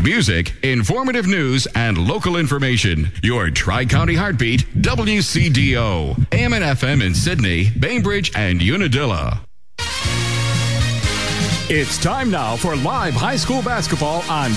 music, informative news, and local information. Your Tri-County Heartbeat, WCDO. AM and FM in Sydney, Bainbridge, and Unadilla. It's time now for live high school basketball on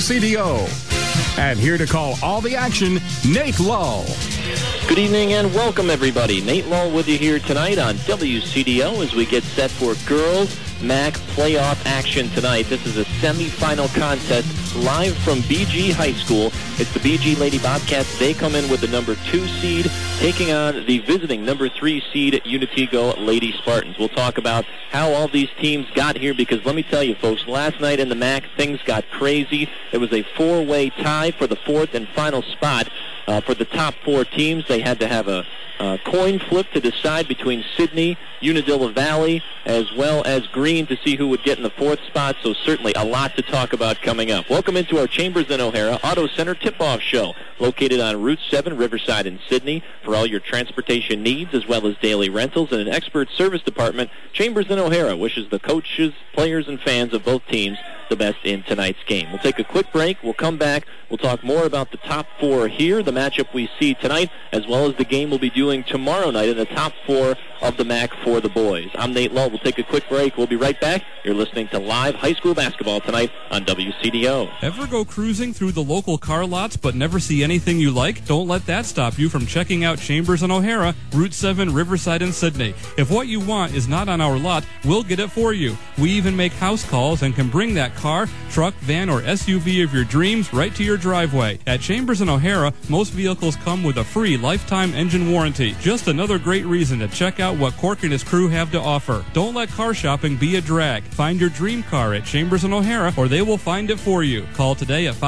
WCDO. And here to call all the action, Nate Lull. Good evening and welcome, everybody. Nate Lull with you here tonight on WCDO as we get set for girls MAC playoff action tonight. This is a semifinal contest live from BG High School. It's the BG Lady Bobcats. They come in with the number 2 seed, taking on the visiting number 3 seed Unatigo Lady Spartans. We'll talk about how all these teams got here, because let me tell you, folks, last night in the MAC, things got crazy. It was a 4-way tie for the 4th and final spot. For the top 4 teams, they had to have a coin flip to decide between Sydney, Unadilla Valley, as well as Green to see who would get in the 4th spot. So certainly a lot to talk about coming up. Welcome into our Chambers and O'Hara Auto Center tip-off show, located on Route 7, Riverside in Sydney, for all your transportation needs as well as daily rentals and an expert service department. Chambers and O'Hara wishes the coaches, players, and fans of both teams the best in tonight's game. We'll take a quick break. We'll come back. We'll talk more about the top 4 here, the matchup we see tonight, as well as the game we'll be doing tomorrow night in the top 4 of the MAC for the boys. I'm Nate Lull. We'll take a quick break. We'll be right back. You're listening to live high school basketball tonight on WCDO. Ever go cruising through the local car lots but never see anything you like? Don't let that stop you from checking out Chambers and O'Hara, Route 7, Riverside, and Sydney. If what you want is not on our lot, we'll get it for you. We even make house calls and can bring that car, truck, van, or SUV of your dreams right to your driveway. At Chambers and O'Hara, most vehicles come with a free lifetime engine warranty. Just another great reason to check out what Cork and his crew have to offer. Don't let car shopping be a drag. Find your dream car at Chambers and O'Hara, or they will find it for you. Call today at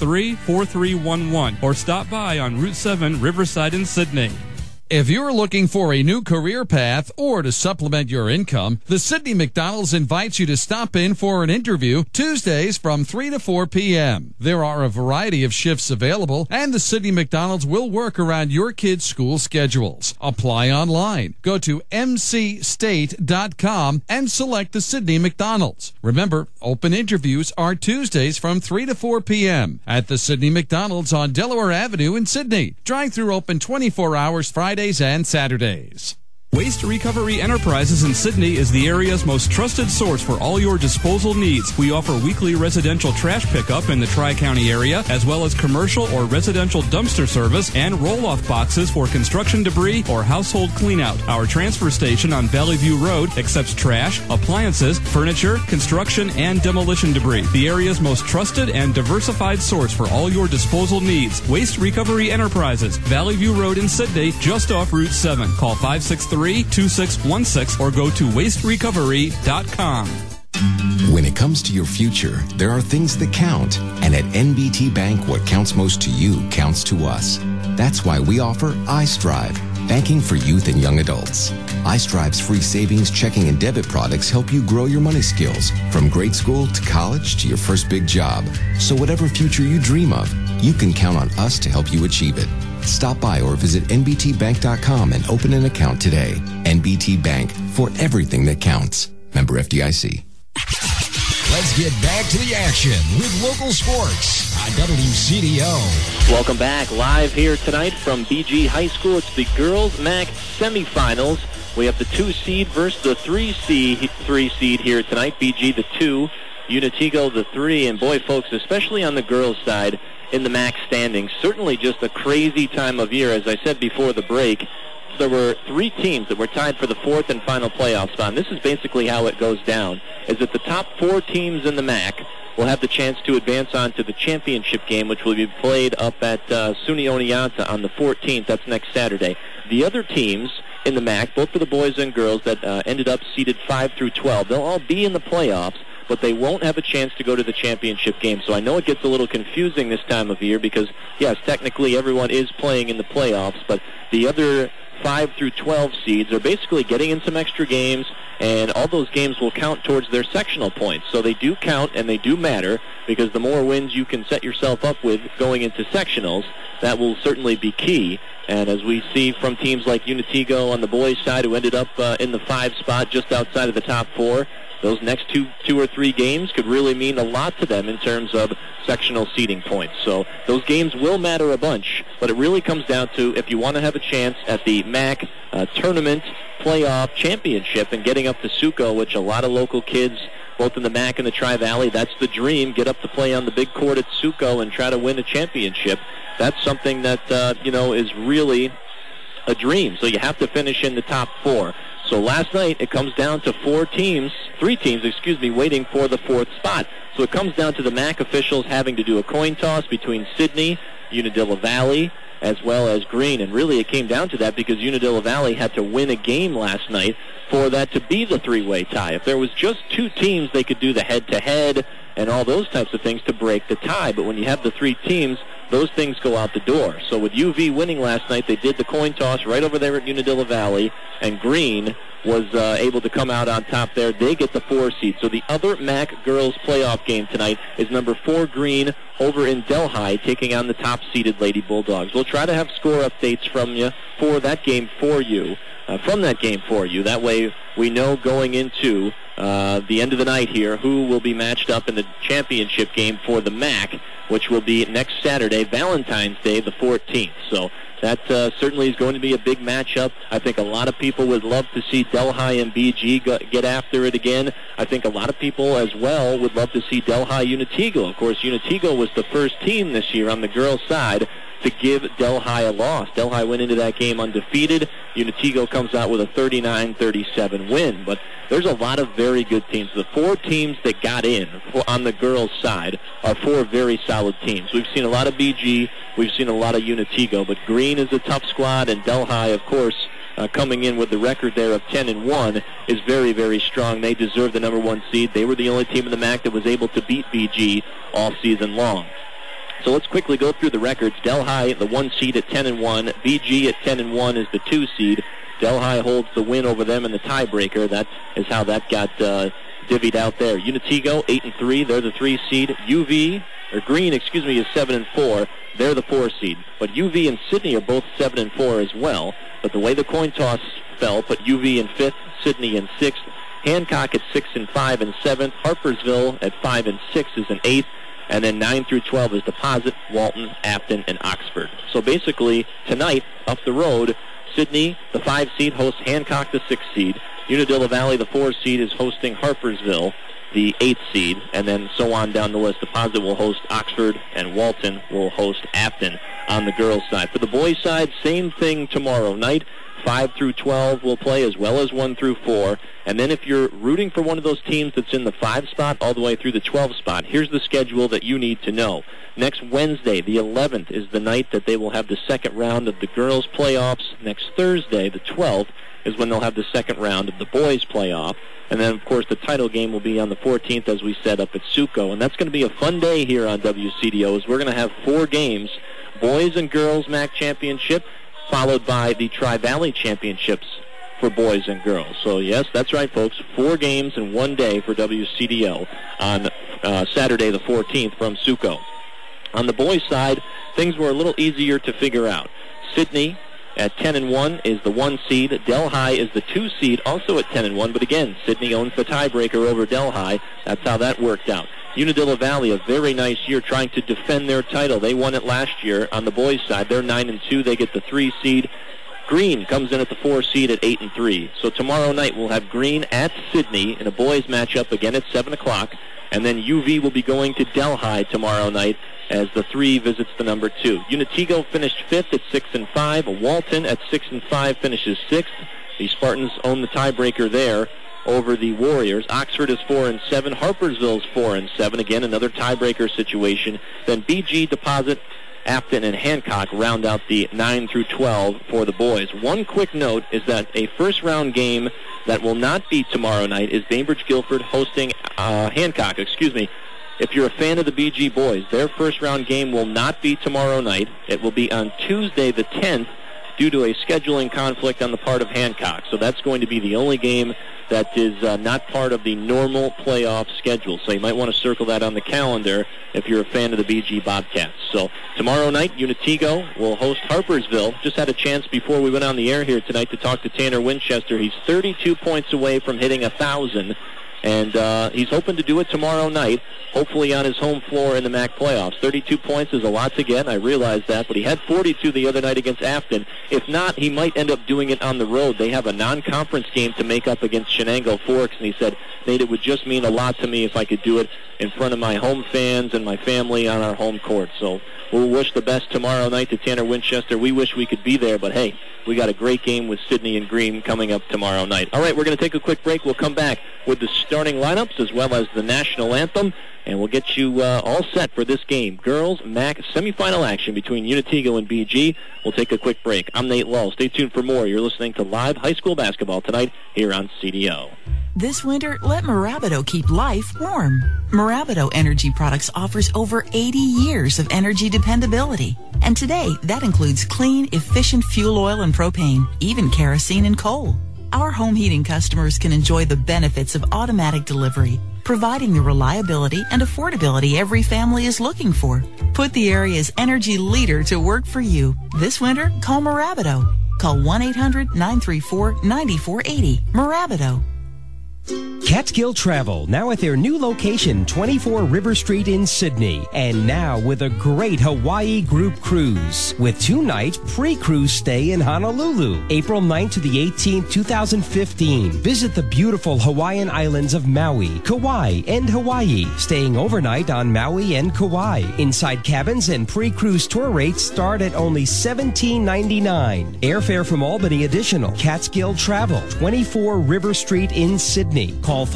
563-4311 or stop by on Route 7, Riverside in Sydney. If you're looking for a new career path or to supplement your income, the Sydney McDonald's invites you to stop in for an interview Tuesdays from 3 to 4 p.m. There are a variety of shifts available, and the Sydney McDonald's will work around your kids' school schedules. Apply online. Go to mcstate.com and select the Sydney McDonald's. Remember, open interviews are Tuesdays from 3 to 4 p.m. at the Sydney McDonald's on Delaware Avenue in Sydney. Drive-through open 24 hours Fridays and Saturdays. Waste Recovery Enterprises in Sydney is the area's most trusted source for all your disposal needs. We offer weekly residential trash pickup in the Tri-County area, as well as commercial or residential dumpster service and roll-off boxes for construction debris or household cleanout. Our transfer station on Valley View Road accepts trash, appliances, furniture, construction, and demolition debris. The area's most trusted and diversified source for all your disposal needs. Waste Recovery Enterprises, Valley View Road in Sydney, just off Route 7. Call 563-2616 or go to wasterecovery.com. When it comes to your future, there are things that count. And at NBT Bank, what counts most to you counts to us. That's why we offer iStrive, banking for youth and young adults. iStrive's free savings, checking, and debit products help you grow your money skills from grade school to college to your first big job. So whatever future you dream of, you can count on us to help you achieve it. Stop by or visit nbtbank.com and open an account today. NBT Bank, for everything that counts. Member FDIC. Let's get back to the action with local sports on WCDO. Welcome back. Live here tonight from BG High School. It's the girls MAC semifinals. We have the 2 seed versus the 3 seed here tonight. BG the 2, Unatigo the 3. And boy, folks, especially on the girls' side in the MAC standings, certainly just a crazy time of year. As I said before the break, there were 3 teams that were tied for the 4th and final playoff spot. And this is basically how it goes down, is that the top 4 teams in the MAC will have the chance to advance on to the championship game, which will be played up at SUNY Oneonta on the 14th. That's next Saturday. The other teams in the MAC, both for the boys and girls, that ended up seeded 5 through 12, they'll all be in the playoffs, but they won't have a chance to go to the championship game. So I know it gets a little confusing this time of year because, yes, technically everyone is playing in the playoffs, but the other 5 through 12 seeds are basically getting in some extra games, and all those games will count towards their sectional points. So they do count and they do matter, because the more wins you can set yourself up with going into sectionals, that will certainly be key. And as we see from teams like Unatigo on the boys' side, who ended up in the 5 spot just outside of the top 4, those next two or three games could really mean a lot to them in terms of sectional seeding points. So those games will matter a bunch, but it really comes down to if you want to have a chance at the MAC tournament playoff championship and getting up to Suco, which a lot of local kids, both in the MAC and the Tri-Valley, that's the dream. Get up to play on the big court at Suco and try to win a championship. That's something that, is really a dream. So you have to finish in the top four. So last night it comes down to three teams, waiting for the fourth spot. So it comes down to the MAC officials having to do a coin toss between Sidney, Unadilla Valley, as well as Green. And really it came down to that because Unadilla Valley had to win a game last night for that to be the three-way tie. If there was just two teams, they could do the head-to-head and all those types of things to break the tie. But when you have the three teams, those things go out the door. So with UV winning last night, they did the coin toss right over there at Unadilla Valley, and Green was able to come out on top there. They get the 4 seed. So the other MAC girls playoff game tonight is number 4 Green over in Delhi taking on the top-seeded Lady Bulldogs. We'll try to have score updates from you for that game for you. That way we know going into the end of the night here who will be matched up in the championship game for the MAC, which will be next Saturday, Valentine's Day, the 14th. So that certainly is going to be a big matchup. I think a lot of people would love to see Delhi and BG get after it again. I think a lot of people as well would love to see Delhi Unatigo. Of course, Unatigo was the first team this year on the girls' side to give Delhi a loss. Delhi went into that game undefeated. Unatigo comes out with a 39-37 win. But there's a lot of very good teams. The 4 teams that got in on the girls' side are 4 very solid teams. We've seen a lot of BG. We've seen a lot of Unatigo. But Green is a tough squad, and Delhi, of course, coming in with the record there of 10-1 is very, very strong. They deserve the number 1 seed. They were the only team in the MAC that was able to beat BG all season long. So let's quickly go through the records. Delhi, the 1 seed at 10-1. BG at 10-1 is the 2 seed. Delhi holds the win over them in the tiebreaker. That is how that got divvied out there. Unatigo 8-3. They're the 3 seed. Green is 7-4. They're the 4 seed. But UV and Sidney are both 7-4 as well. But the way the coin toss fell put UV in 5th, Sidney in 6th. Hancock at 6-5 and 7th. Harpersville at 5-6 is an 8th. And then 9 through 12 is Deposit, Walton, Afton, and Oxford. So basically, tonight, up the road, Sidney, the 5 seed, hosts Hancock, the 6 seed. Unadilla Valley, the 4 seed, is hosting Harpersville, the 8 seed. And then so on down the list. Deposit will host Oxford, and Walton will host Afton on the girls' side. For the boys' side, same thing tomorrow night. 5 through 12 will play, as well as 1 through 4. And then if you're rooting for one of those teams that's in the 5 spot all the way through the 12 spot, here's the schedule that you need to know. Next Wednesday, the 11th, is the night that they will have the second round of the girls' playoffs. Next Thursday, the 12th, is when they'll have the second round of the boys' playoff. And then, of course, the title game will be on the 14th, as we said, up at Suco. And that's going to be a fun day here on WCDO, as we're going to have 4 games, boys and girls MAC championship, followed by the Tri-Valley Championships for boys and girls. So, yes, that's right, folks. 4 games in one day for WCDO on Saturday the 14th from Suco. On the boys' side, things were a little easier to figure out. Sidney at 10-1 is the 1 seed. Delhi is the 2 seed, also at 10-1. But again, Sidney owns the tiebreaker over Delhi. That's how that worked out. Unadilla Valley, a very nice year trying to defend their title. They won it last year on the boys' side. They're 9-2. They get the 3 seed. Green comes in at the 4 seed at 8-3. So tomorrow night we'll have Green at Sidney in a boys' matchup again at 7 o'clock. And then UV will be going to Delhi tomorrow night as the 3 visits the number 2. Unatigo finished 5th at 6-5. Walton at 6-5 finishes 6th. The Spartans own the tiebreaker there over the Warriors. Oxford is 4-7. Harpersville's 4-7. Again, another tiebreaker situation. Then BG, Deposit, Afton, and Hancock round out the 9 through 12 for the boys. One quick note is that a first-round game that will not be tomorrow night is Bainbridge-Guilford hosting Hancock. If you're a fan of the BG boys, their first-round game will not be tomorrow night. It will be on Tuesday the 10th due to a scheduling conflict on the part of Hancock. So that's going to be the only game that is not part of the normal playoff schedule. So you might want to circle that on the calendar if you're a fan of the BG Bobcats. So tomorrow night, Unatigo will host Harpersville. Just had a chance before we went on the air here tonight to talk to Tanner Winchester. He's 32 points away from hitting 1,000. And he's hoping to do it tomorrow night, hopefully on his home floor in the MAC playoffs. 32 points is a lot to get, I realize that, but he had 42 the other night against Afton. If not, he might end up doing it on the road. They have a non-conference game to make up against Shenango Forks, and he said, Nate, it would just mean a lot to me if I could do it in front of my home fans and my family on our home court. So we'll wish the best tomorrow night to Tanner Winchester. We wish we could be there, but hey, we got a great game with Sidney and Green coming up tomorrow night. All right, we're going to take a quick break. We'll come back with the starting lineups as well as the national anthem, and we'll get you all set for this game. Girls MAC semifinal action between Unitigo and BG. We'll take a quick break. I'm Nate Lull. Stay tuned for more. You're listening to Live High School Basketball tonight here on CDO. This winter, let Marabido keep life warm. Marabido Energy Products offers over 80 years of energy dependability. And today, that includes clean, efficient fuel oil and propane, even kerosene and coal. Our home heating customers can enjoy the benefits of automatic delivery, providing the reliability and affordability every family is looking for. Put the area's energy leader to work for you. This winter, call Marabido. Call 1-800-934-9480. Marabido. Catskill Travel, now at their new location, 24 River Street in Sydney. And now with a great Hawaii group cruise with 2-night pre-cruise stay in Honolulu, April 9th to the 18th, 2015. Visit the beautiful Hawaiian islands of Maui, Kauai, and Hawaii, staying overnight on Maui and Kauai. Inside cabins and pre-cruise tour rates start at only $17.99. Airfare from Albany additional. Catskill Travel, 24 River Street in Sydney. Call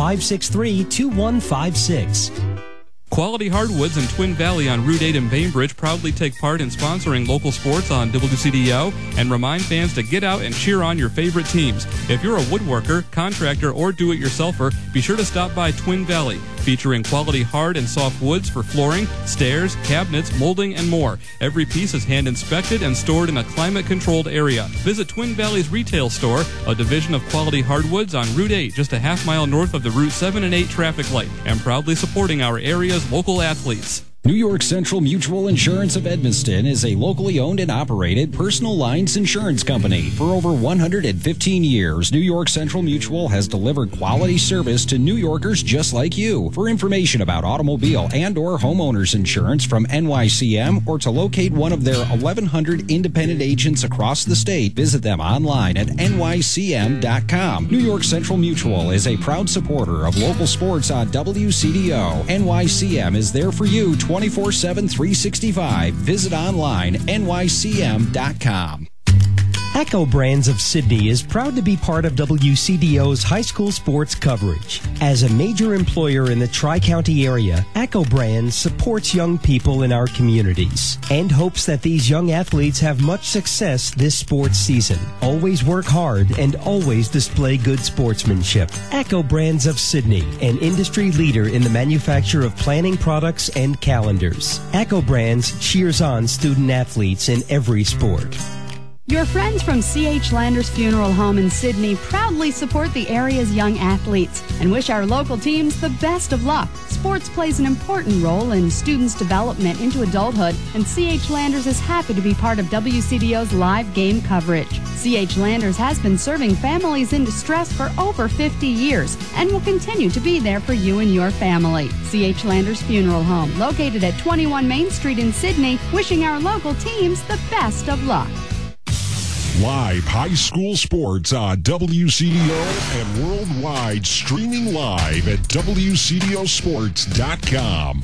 563-2156. Quality Hardwoods in Twin Valley on Route 8 in Bainbridge proudly take part in sponsoring local sports on WCDO and remind fans to get out and cheer on your favorite teams. If you're a woodworker, contractor, or do-it-yourselfer, be sure to stop by Twin Valley, featuring quality hard and soft woods for flooring, stairs, cabinets, molding, and more. Every piece is hand-inspected and stored in a climate-controlled area. Visit Twin Valley's retail store, a division of Quality Hardwoods on Route 8, just a half-mile north of the Route 7 and 8 traffic light, and proudly supporting our area's local athletes. New York Central Mutual Insurance of Edmiston is a locally owned and operated personal lines insurance company. For over 115 years, New York Central Mutual has delivered quality service to New Yorkers just like you. For information about automobile and or homeowners insurance from NYCM or to locate one of their 1,100 independent agents across the state, visit them online at nycm.com. New York Central Mutual is a proud supporter of local sports on WCDO. NYCM is there for you 24/7, 365. Visit online, nycm.com. Echo Brands of Sydney is proud to be part of WCDO's high school sports coverage. As a major employer in the Tri-County area, Echo Brands supports young people in our communities and hopes that these young athletes have much success this sports season. Always work hard and always display good sportsmanship. Echo Brands of Sydney, an industry leader in the manufacture of planning products and calendars. Echo Brands cheers on student athletes in every sport. Your friends from C.H. Landers Funeral Home in Sydney proudly support the area's young athletes and wish our local teams the best of luck. Sports plays an important role in students' development into adulthood, and C.H. Landers is happy to be part of WCDO's live game coverage. C.H. Landers has been serving families in distress for over 50 years and will continue to be there for you and your family. C.H. Landers Funeral Home, located at 21 Main Street in Sydney, wishing our local teams the best of luck. Live high school sports on WCDO and worldwide, streaming live at WCDOsports.com.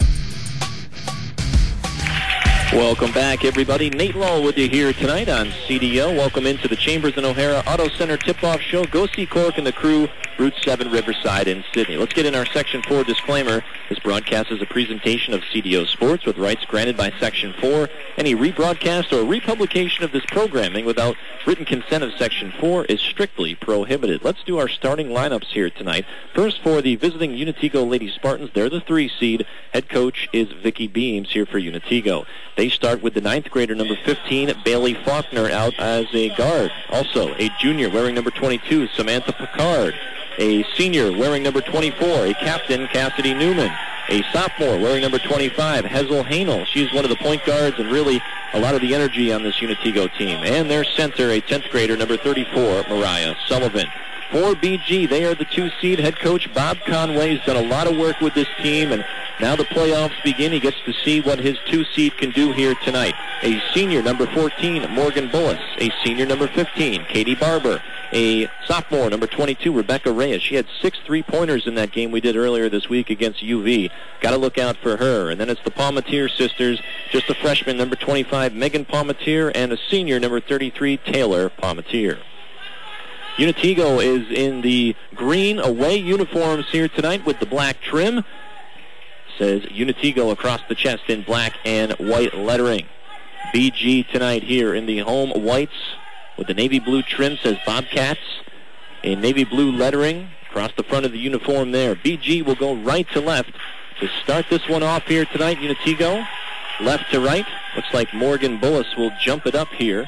Welcome back, everybody. Nate Lull with you here tonight on CDO. Welcome into the Chambers and O'Hara Auto Center tip-off show. Go see Cork and the crew, Route 7 Riverside in Sydney. Let's get in our Section 4 disclaimer. This broadcast is a presentation of CDO Sports with rights granted by Section 4. Any rebroadcast or republication of this programming without written consent of Section 4 is strictly prohibited. Let's do our starting lineups here tonight. First, for the visiting Unitigo Lady Spartans, they're the 3 seed. Head coach is Vicky Beams here for Unitigo. They start with the 9th grader, number 15, Bailey Faulkner, out as a guard. Also, a junior wearing number 22, Samantha Picard. A senior wearing number 24, a captain, Cassidy Newman. A sophomore wearing number 25, Hazel Hanel. She's one of the point guards and really a lot of the energy on this Unitigo team. And their center, a 10th grader, number 34, Mariah Sullivan. for BG. They are the 2 seed. Head coach Bob Conway has done a lot of work with this team, and now the playoffs begin. He gets to see what his 2 seed can do here tonight. A senior, number 14, Morgan Bullis. A senior, number 15, Katie Barber. A sophomore, number 22, Rebecca Reyes. She had 6 3-pointers in that game we did earlier this week against UV. Got to look out for her. And then it's the Palmatier sisters, just a freshman, number 25, Megan Palmatier, and a senior, number 33, Taylor Palmatier. Unitigo is in the green away uniforms here tonight with the black trim. Says Unitigo across the chest in black and white lettering. BG tonight here in the home whites with the navy blue trim, says Bobcats in navy blue lettering across the front of the uniform there. BG will go right to left to start this one off here tonight. Unitigo left to right. Looks like Morgan Bullis will jump it up here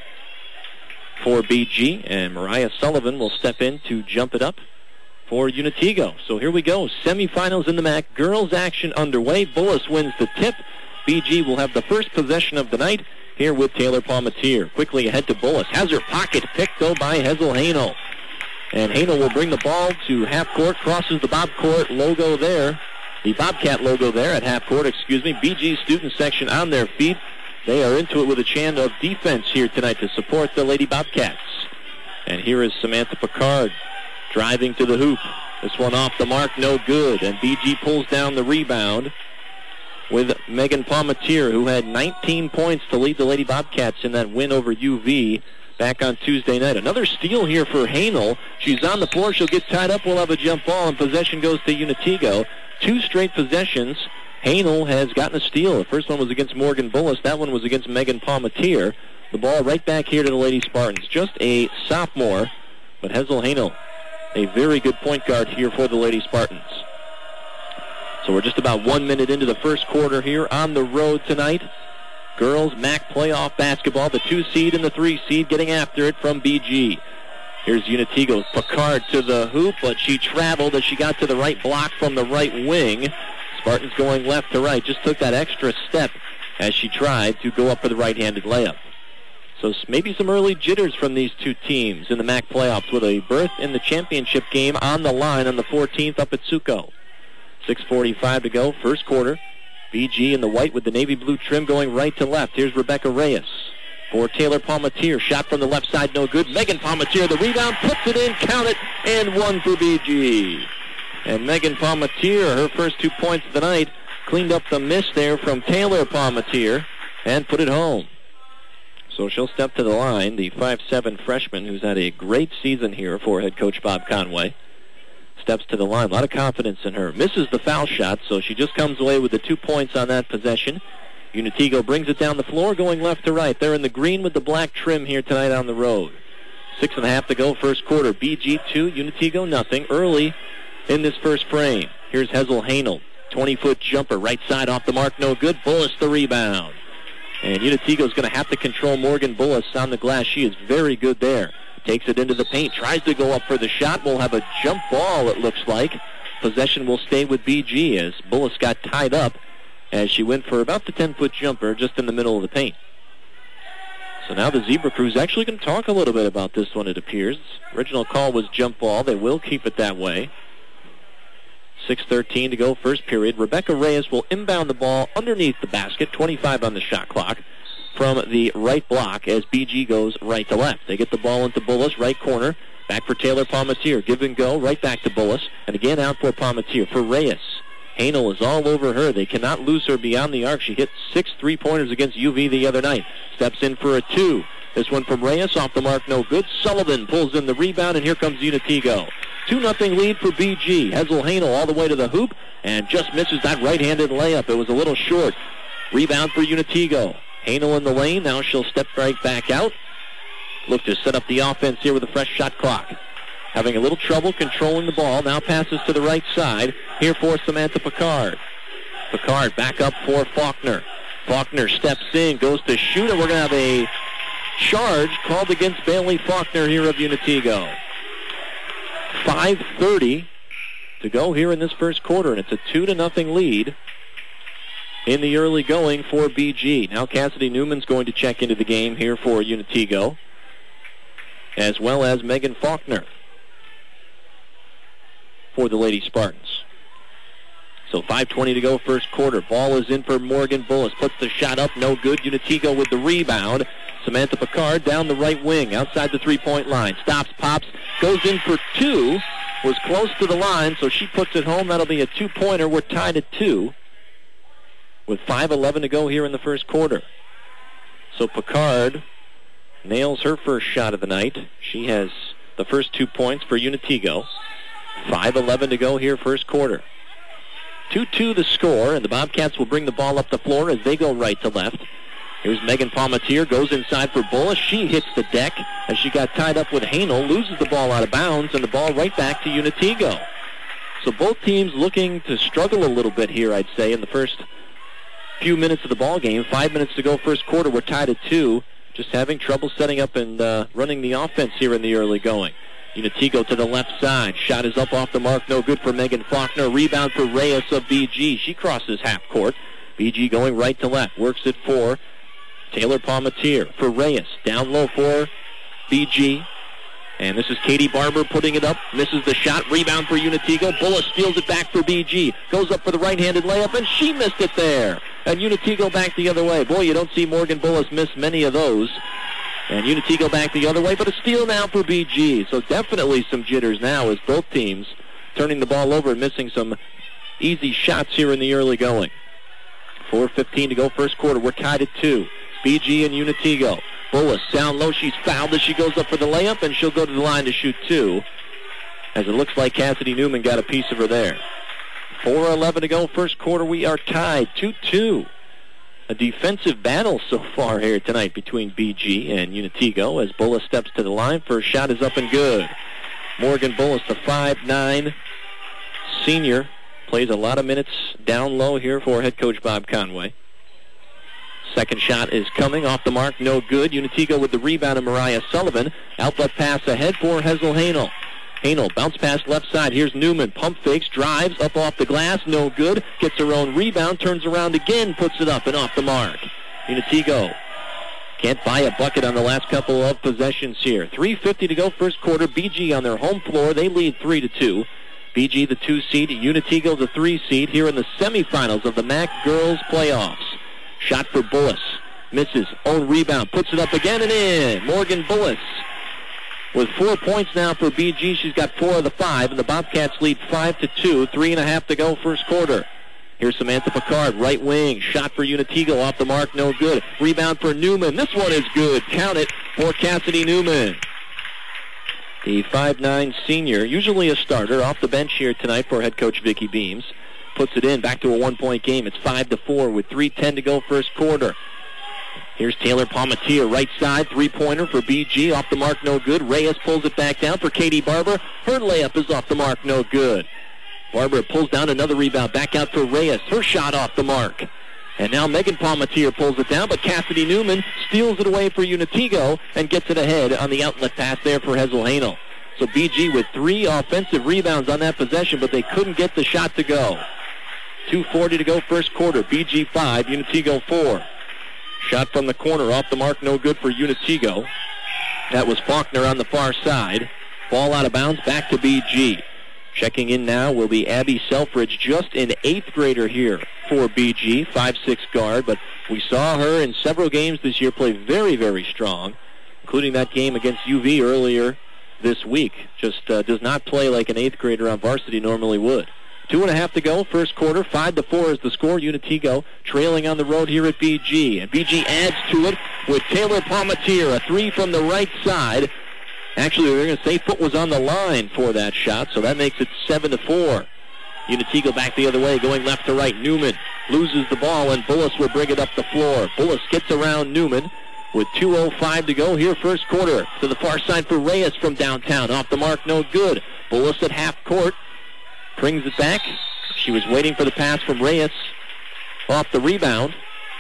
for BG, and Mariah Sullivan will step in to jump it up for Unitigo. So here we go. Semifinals in the MAC. Girls action underway. Bullis wins the tip. BG will have the first possession of the night here with Taylor Palmatier. Quickly ahead to Bullis. Has her pocket picked, though, by Hazel Hanel. And Hanel will bring the ball to half court. Crosses the Bobcat logo there. The Bobcat logo there at half court, BG student section on their feet. They are into it with a chant of defense here tonight to support the Lady Bobcats. And here is Samantha Picard driving to the hoop. This one off the mark, no good. And BG pulls down the rebound with Megan Palmatier, who had 19 points to lead the Lady Bobcats in that win over UV back on Tuesday night. Another steal here for Hanel. She's on the floor. She'll get tied up. We'll have a jump ball, and possession goes to Unitigo. 2 straight possessions. Hanel has gotten a steal. The first one was against Morgan Bullis. That one was against Megan Palmatier. The ball right back here to the Lady Spartans. Just a sophomore, but Hazel Hanel, a very good point guard here for the Lady Spartans. So we're just about 1 minute into the first quarter here on the road tonight. Girls MAC playoff basketball. The 2 seed and the 3 seed getting after it from BG. Here's Unitigo's Picard to the hoop, but she traveled as she got to the right block from the right wing. Spartans going left to right. Just took that extra step as she tried to go up for the right-handed layup. So maybe some early jitters from these 2 teams in the MAC playoffs with a berth in the championship game on the line on the 14th up at Suco. 6:45 to go, first quarter. BG in the white with the navy blue trim going right to left. Here's Rebecca Reyes for Taylor Palmatier. Shot from the left side, no good. Megan Palmatier, the rebound, puts it in, count it, and 1 for BG. And Megan Palmatier, her first 2 points of the night, cleaned up the miss there from Taylor Palmatier and put it home. So she'll step to the line, the 5'7" freshman who's had a great season here for head coach Bob Conway. Steps to the line, a lot of confidence in her. Misses the foul shot, so she just comes away with the 2 points on that possession. Unitigo brings it down the floor, going left to right. They're in the green with the black trim here tonight on the road. 6.5 to go, first quarter. BG 2, Unitigo nothing. Early in this first frame. Here's Hazel Hanel. 20-foot jumper, right side off the mark, no good. Bullis the rebound. And Unitigo's going to have to control Morgan Bullis on the glass. She is very good there. Takes it into the paint, tries to go up for the shot. We'll have a jump ball, it looks like. Possession will stay with BG as Bullis got tied up as she went for about the 10-foot jumper just in the middle of the paint. So now the Zebra Crew's actually going to talk a little bit about this one, it appears. Original call was jump ball. They will keep it that way. 6:13 to go, first period. Rebecca Reyes will inbound the ball underneath the basket, 25 on the shot clock, from the right block as BG goes right to left. They get the ball into Bullis, right corner. Back for Taylor Palmatier. Give and go, right back to Bullis. And again out for Palmatier. For Reyes, Hanel is all over her. They cannot lose her beyond the arc. She hit 6 3-pointers against UV the other night. Steps in for a 2. This one from Reyes, off the mark, no good. Sullivan pulls in the rebound, and here comes Unitigo. 2-0 lead for BG. Hazel Hanel all the way to the hoop, and just misses that right-handed layup. It was a little short. Rebound for Unitigo. Hanel in the lane. Now she'll step right back out. Look to set up the offense here with a fresh shot clock. Having a little trouble controlling the ball. Now passes to the right side. Here for Samantha Picard. Picard back up for Faulkner. Faulkner steps in, goes to shoot, and we're going to have a charge called against Bailey Faulkner here of Unitigo. 5:30 to go here in this first quarter, and it's a 2-0 lead in the early going for BG. Now Cassidy Newman's going to check into the game here for Unitigo, as well as Megan Faulkner. for the Lady Spartans. So 5:20 to go, first quarter. Ball is in for Morgan Bullis. Puts the shot up, no good. Unatigo with the rebound. Samantha Picard down the right wing, outside the three-point line. Stops, pops, goes in for two. Was close to the line, so she puts it home. That'll be a two-pointer. We're tied at 2 with 5:11 to go here in the first quarter. So Picard nails her first shot of the night. She has the first 2 points for Unatigo. 5:11 to go here, first quarter. 2-2 the score, and the Bobcats will bring the ball up the floor as they go right to left. Here's Megan Palmatier, goes inside for Bullis. She hits the deck as she got tied up with Hanel, loses the ball out of bounds, and the ball right back to Unatigo. So both teams looking to struggle a little bit here, I'd say, in the first few minutes of the ball game. 5 minutes to go, first quarter. We're tied at 2. Just having trouble setting up and running the offense here in the early going. Unatigo to the left side. Shot is up off the mark. No good for Megan Faulkner. Rebound for Reyes of BG. She crosses half court. BG going right to left. Works it for Taylor Palmatier. For Reyes. Down low for BG. And this is Katie Barber putting it up. Misses the shot. Rebound for Unatigo. Bullis steals it back for BG. Goes up for the right-handed layup, and she missed it there. And Unatigo back the other way. Boy, you don't see Morgan Bullis miss many of those. And Unatigo back the other way, but a steal now for BG. So definitely some jitters now as both teams turning the ball over and missing some easy shots here in the early going. 4:15 to go, first quarter. We're tied at 2. BG and Unatigo. Bullis down low. She's fouled as she goes up for the layup, and she'll go to the line to shoot 2. As it looks like Cassidy Newman got a piece of her there. 4:11 to go, first quarter. We are tied 2-2. A defensive battle so far here tonight between BG and Unatigo as Bullis steps to the line. First shot is up and good. Morgan Bullis, the 5'9" senior, plays a lot of minutes down low here for head coach Bob Conway. Second shot is coming off the mark, no good. Unatigo with the rebound, and Mariah Sullivan. Outlet pass ahead for Hesel Hanel. Hanel, bounce pass left side. Here's Newman. Pump fakes, drives, up off the glass, no good. Gets her own rebound, turns around again, puts it up and off the mark. Unatigo can't buy a bucket on the last couple of possessions here. 3:50 to go, first quarter. BG on their home floor. They lead 3-2. BG the 2 seed, Unatigo the 3 seed here in the semifinals of the MAC Girls Playoffs. Shot for Bullis. Misses. Own rebound. Puts it up again and in. Morgan Bullis with 4 points now for BG. She's got 4 of the 5, and the Bobcats lead 5-2. 3.5 to go, first quarter. Here's Samantha Picard, right wing. Shot for Unatigo, off the mark, no good. Rebound for Newman. This one is good. Count it for Cassidy Newman. The 5'9" senior, usually a starter, off the bench here tonight for head coach Vicki Beams. Puts it in, back to a 1-point game. It's 5-4 with 3:10 to go, first quarter. Here's Taylor Palmatier, right side, three-pointer for BG, off the mark, no good. Reyes pulls it back down for Katie Barber. Her layup is off the mark, no good. Barber pulls down another rebound, back out for Reyes. Her shot off the mark. And now Megan Palmatier pulls it down, but Cassidy Newman steals it away for Unatigo and gets it ahead on the outlet pass there for Hesel Hanel. So BG with 3 offensive rebounds on that possession, but they couldn't get the shot to go. 2:40 to go, first quarter. BG 5, Unatigo 4. Shot from the corner, off the mark, no good for Unatigo. That was Faulkner on the far side. Ball out of bounds, back to BG. Checking in now will be Abby Selfridge, just an 8th grader here for BG, 5'6" guard. But we saw her in several games this year play very, very strong, including that game against UV earlier this week. Just does not play like an 8th grader on varsity normally would. 2.5 to go, first quarter. 5-4 is the score. Unatigo trailing on the road here at BG. And BG adds to it with Taylor Palmatier, a 3 from the right side. Actually, we're going to say foot was on the line for that shot, so that makes it 7-4. Unatigo back the other way, going left to right. Newman loses the ball, and Bullis will bring it up the floor. Bullis gets around Newman with 2:05 to go here, first quarter. To the far side for Reyes from downtown. Off the mark, no good. Bullis at half court. Brings it back. She was waiting for the pass from Reyes. Off the rebound.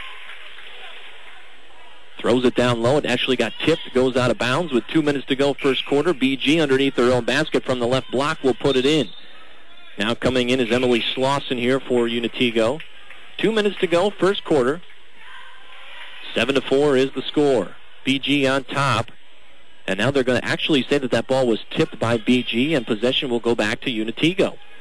Throws it down low. It actually got tipped. Goes out of bounds with 2 minutes to go, first quarter. BG underneath their own basket from the left block will put it in. Now coming in is Emily Slauson here for Unatigo. 2 minutes to go, first quarter. 7-4 is the score. BG on top. And now they're going to actually say that ball was tipped by BG, and possession will go back to Unatigo.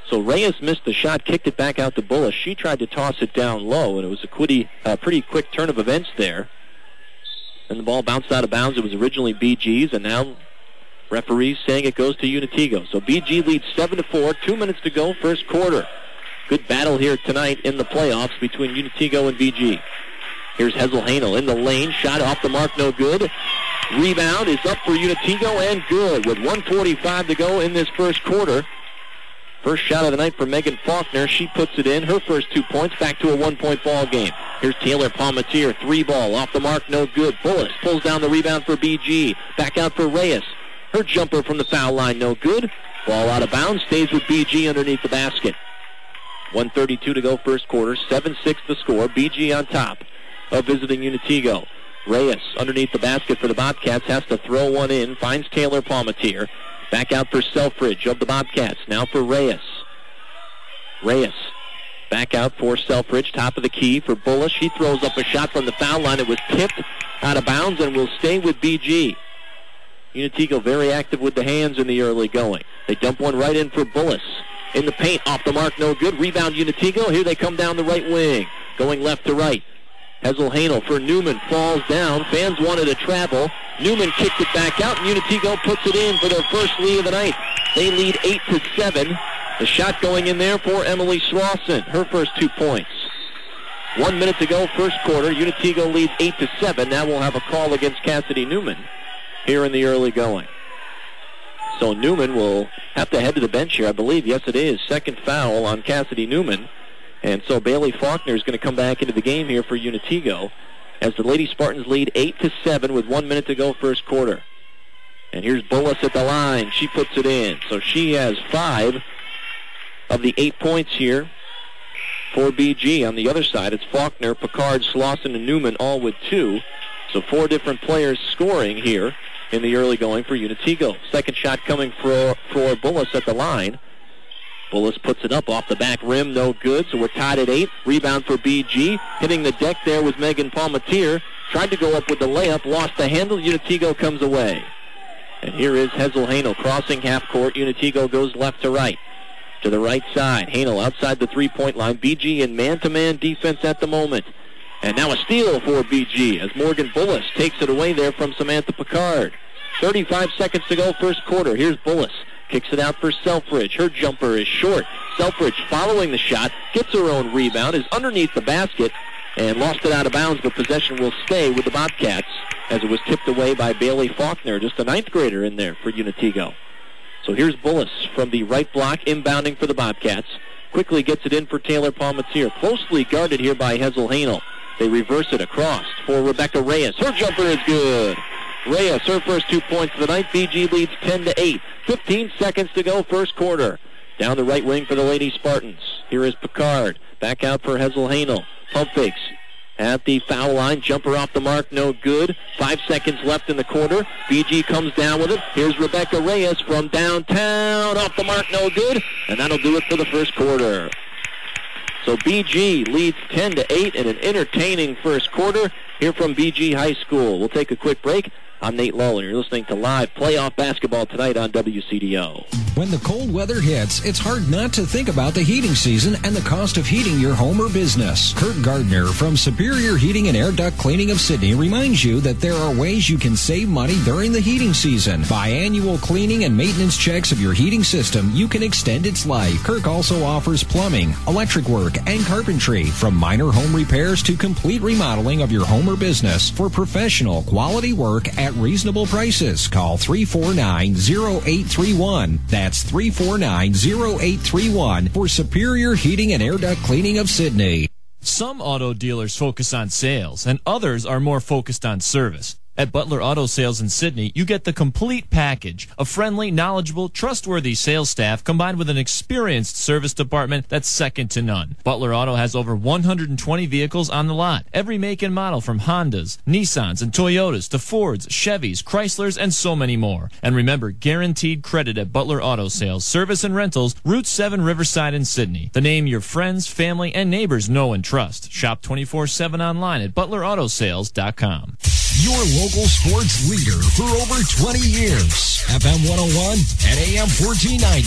So Reyes missed the shot, kicked it back out to Bullis. She tried to toss it down low, and it was a pretty quick turn of events there. And the ball bounced out of bounds. It was originally BG's, and now referees saying it goes to Unitigo. So BG leads 7-4, 2 minutes to go, first quarter. Good battle here tonight in the playoffs between Unitigo and BG. Here's Hesel-Hanel in the lane, shot off the mark, no good. Rebound is up for Unitigo and good with 1:45 to go in this first quarter. First shot of the night for Megan Faulkner. She puts it in. Her first 2 points, back to a 1-point ball game. Here's Taylor Palmatier, 3-ball, off the mark, no good. Bullis pulls down the rebound for BG. Back out for Reyes. Her jumper from the foul line, no good. Ball out of bounds, stays with BG underneath the basket. 1:32 to go first quarter, 7-6 the score. BG on top of visiting Unitigo. Reyes underneath the basket for the Bobcats, has to throw one in, finds Taylor Palmatier. Back out for Selfridge of the Bobcats, now for Reyes. Reyes back out for Selfridge, top of the key for Bullis. She throws up a shot from the foul line. It was tipped out of bounds and will stay with BG. Unitigo very active with the hands in the early going. They dump one right in for Bullis. In the paint, off the mark, no good. Rebound Unitigo. Here they come down the right wing, going left to right. Hesel-Hanel for Newman, falls down. Fans wanted to travel. Newman kicked it back out, and Unitigo puts it in for their first lead of the night. They lead 8-7. The shot going in there for Emily Slauson, her first 2 points. 1 minute to go, first quarter. Unitigo leads 8-7. Now we'll have a call against Cassidy Newman here in the early going. So Newman will have to head to the bench here, I believe. Yes, it is. Second foul on Cassidy Newman. And so Bailey Faulkner is going to come back into the game here for Unitigo as the Lady Spartans lead 8-7 with 1 minute to go first quarter. And here's Bullis at the line. She puts it in. So she has 5 of the 8 points here for BG. On the other side, it's Faulkner, Picard, Slauson, and Newman all with 2. So 4 different players scoring here in the early going for Unitigo. Second shot coming for Bullis at the line. Bullis puts it up off the back rim, no good, so we're tied at 8. Rebound for BG. Hitting the deck there was Megan Palmatier. Tried to go up with the layup, lost the handle. Unitigo comes away. And here is Hesel-Hanel crossing half court. Unitigo goes left to right. To the right side. Hanel outside the three-point line. BG in man-to-man defense at the moment. And now a steal for BG as Morgan Bullis takes it away there from Samantha Picard. 35 seconds to go first quarter. Here's Bullis. Kicks it out for Selfridge. Her jumper is short. Selfridge following the shot, gets her own rebound, is underneath the basket, and lost it out of bounds, but possession will stay with the Bobcats as it was tipped away by Bailey Faulkner, just a 9th grader in there for Unitigo. So here's Bullis from the right block, inbounding for the Bobcats. Quickly gets it in for Taylor Palmatier. Closely guarded here by Hesel-Hanel. They reverse it across for Rebecca Reyes. Her jumper is good. Reyes, her first 2 points of the night. BG leads 10-8. 15 seconds to go first quarter. Down the right wing for the Lady Spartans. Here is Picard. Back out for Hesel-Hanel. Pump fakes at the foul line. Jumper off the mark, no good. 5 seconds left in the quarter. BG comes down with it. Here's Rebecca Reyes from downtown. Off the mark, no good. And that'll do it for the first quarter. So BG leads 10-8 in an entertaining first quarter here from BG High School. We'll take a quick break. I'm Nate Lowell, and you're listening to live playoff basketball tonight on WCDO. When the cold weather hits, it's hard not to think about the heating season and the cost of heating your home or business. Kurt Gardner from Superior Heating and Air Duct Cleaning of Sydney reminds you that there are ways you can save money during the heating season. By annual cleaning and maintenance checks of your heating system, you can extend its life. Kirk also offers plumbing, electric work, and carpentry, from minor home repairs to complete remodeling of your home or business. For professional, quality work at reasonable prices, call 349-0831. That's 349-0831 for Superior Heating and Air Duct Cleaning of Sydney. Some auto dealers focus on sales, and others are more focused on service. At Butler Auto Sales in Sydney, you get the complete package. A friendly, knowledgeable, trustworthy sales staff combined with an experienced service department that's second to none. Butler Auto has over 120 vehicles on the lot. Every make and model from Hondas, Nissans, and Toyotas to Fords, Chevys, Chryslers, and so many more. And remember, guaranteed credit at Butler Auto Sales, service and rentals, Route 7 Riverside in Sydney. The name your friends, family, and neighbors know and trust. Shop 24/7 online at butleраutosales.com. your local sports leader for over 20 years. FM 101 and AM 1490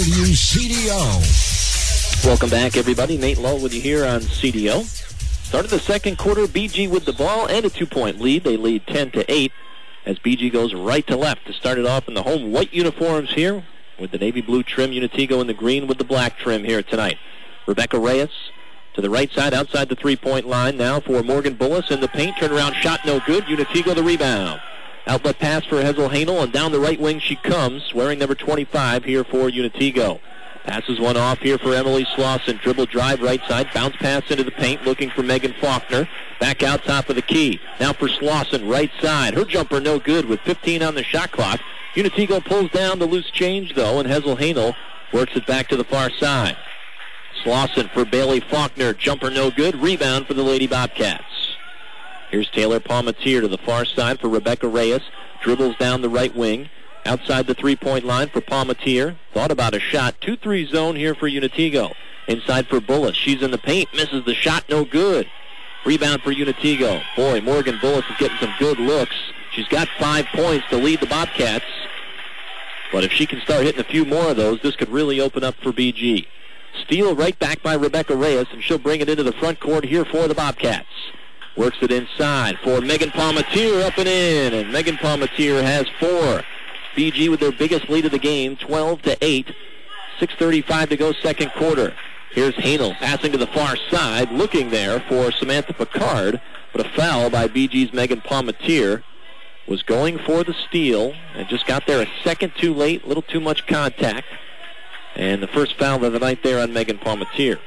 WCDO. Welcome back, everybody. Nate Lull with you here on CDO. Started the second quarter, BG with the ball and a 2-point lead. They lead 10-8 as BG goes right to left to start it off in the home white uniforms here with the navy blue trim, Unitigo in the green with the black trim here tonight. Rebecca Reyes to the right side outside the three-point line now for Morgan Bullis in the paint. Turnaround shot no good. Unitigo the rebound. Outlet pass for Hesel Hanel, and down the right wing she comes, wearing number 25 here for Unitigo. Passes one off here for Emily Slauson. Dribble drive right side. Bounce pass into the paint looking for Megan Faulkner. Back out top of the key. Now for Slauson, right side. Her jumper no good with 15 on the shot clock. Unitigo pulls down the loose change though, and Hesel Hanel works it back to the far side. Slauson for Bailey Faulkner. Jumper no good. Rebound for the Lady Bobcats. Here's Taylor Palmatier to the far side for Rebecca Reyes. Dribbles down the right wing. Outside the three-point line for Palmatier. Thought about a shot. 2-3 zone here for Unitigo. Inside for Bullis. She's in the paint. Misses the shot. No good. Rebound for Unitigo. Boy, Morgan Bullis is getting some good looks. She's got 5 points to lead the Bobcats. But if she can start hitting a few more of those, this could really open up for BG. Steal right back by Rebecca Reyes, and she'll bring it into the front court here for the Bobcats. Works it inside for Megan Palmatier, up and in. And Megan Palmatier has 4. BG with their biggest lead of the game, 12-8. 6:35 to go second quarter. Here's Hanel passing to the far side, looking there for Samantha Picard, but a foul by BG's Megan Palmatier. Was going for the steal and just got there a second too late, a little too much contact. And the first foul of the night there on Megan Palmatier.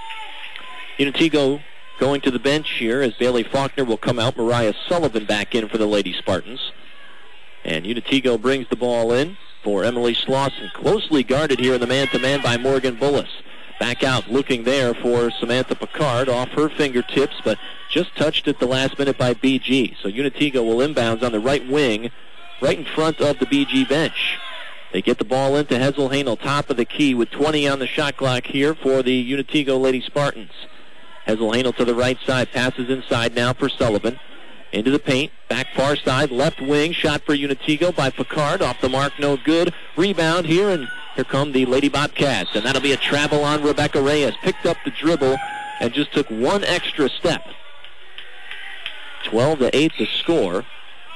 Unitigo going to the bench here as Bailey Faulkner will come out. Mariah Sullivan back in for the Lady Spartans. And Unitigo brings the ball in for Emily Slauson. Closely guarded here in the man-to-man by Morgan Bullis. Back out looking there for Samantha Picard off her fingertips, but just touched at the last minute by BG. So Unitigo will inbounds on the right wing, right in front of the BG bench. They get the ball into Hesel Hanel, top of the key with 20 on the shot clock here for the Unitigo Lady Spartans. Hesel Hanel to the right side, passes inside now for Sullivan. Into the paint, back far side, left wing, shot for Unitigo by Picard, off the mark, no good. Rebound here, and here come the Lady Bobcats, and that'll be a travel on Rebecca Reyes. Picked up the dribble and just took one extra step. 12-8 to score.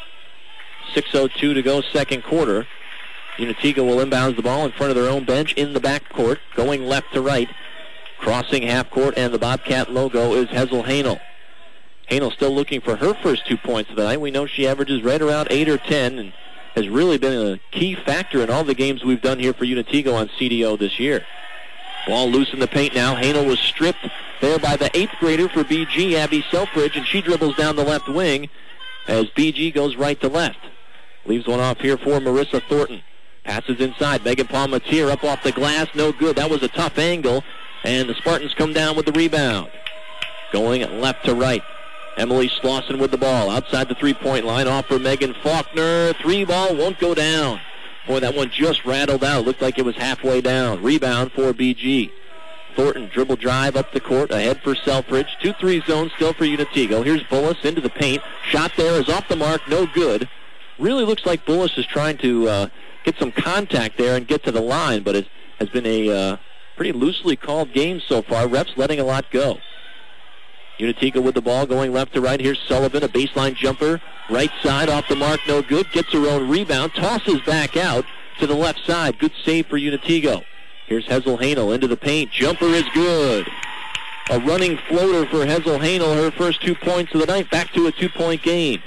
6:02 to go second quarter. Unitigo will inbounds the ball in front of their own bench in the backcourt, going left to right. Crossing half court, and the Bobcat logo is Hesel Hanel. Hanel still looking for her first 2 points of the night. We know she averages right around 8 or 10 and has really been a key factor in all the games we've done here for Unitigo on CDO this year. Ball loose in the paint now. Hanel was stripped there by the 8th grader for BG, Abby Selfridge, and she dribbles down the left wing as BG goes right to left. Leaves one off here for Marissa Thornton. Passes inside. Megan Palmatier up off the glass. No good. That was a tough angle, and the Spartans come down with the rebound. Going left to right. Emily Slauson with the ball. Outside the three-point line, off for Megan Faulkner. 3 ball won't go down. Boy, that one just rattled out. Looked like it was halfway down. Rebound for BG. Thornton dribble drive up the court. Ahead for Selfridge. 2-3 zone still for Unitigo. Here's Bullis into the paint. Shot there is off the mark. No good. Really looks like Bullis is trying to get some contact there and get to the line, but it has been a pretty loosely called game so far. Refs letting a lot go. Unitigo with the ball going left to right. Here's Sullivan, a baseline jumper. Right side, off the mark, no good. Gets her own rebound. Tosses back out to the left side. Good save for Unitigo. Here's Hesel Hanel into the paint. Jumper is good. A running floater for Hesel Hanel. Her first 2 points of the night. Back to a 2-point game.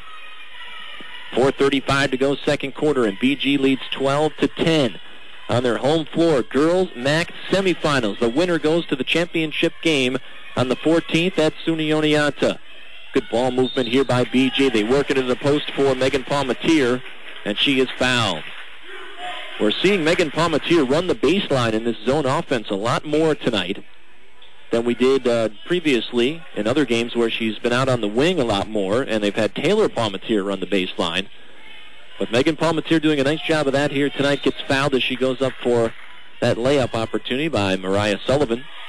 4:35 to go second quarter, and BG leads 12-10 on their home floor. Girls MAC semifinals. The winner goes to the championship game on the 14th at SUNY Oneonta. Good ball movement here by BG. They work it in the post for Megan Palmatier, and she is fouled. We're seeing Megan Palmatier run the baseline in this zone offense a lot more tonight than we did previously in other games where she's been out on the wing a lot more, and they've had Taylor Palmatier run the baseline. But Megan Palmatier doing a nice job of that here tonight. Gets fouled as she goes up for that layup opportunity by Mariah Sullivan.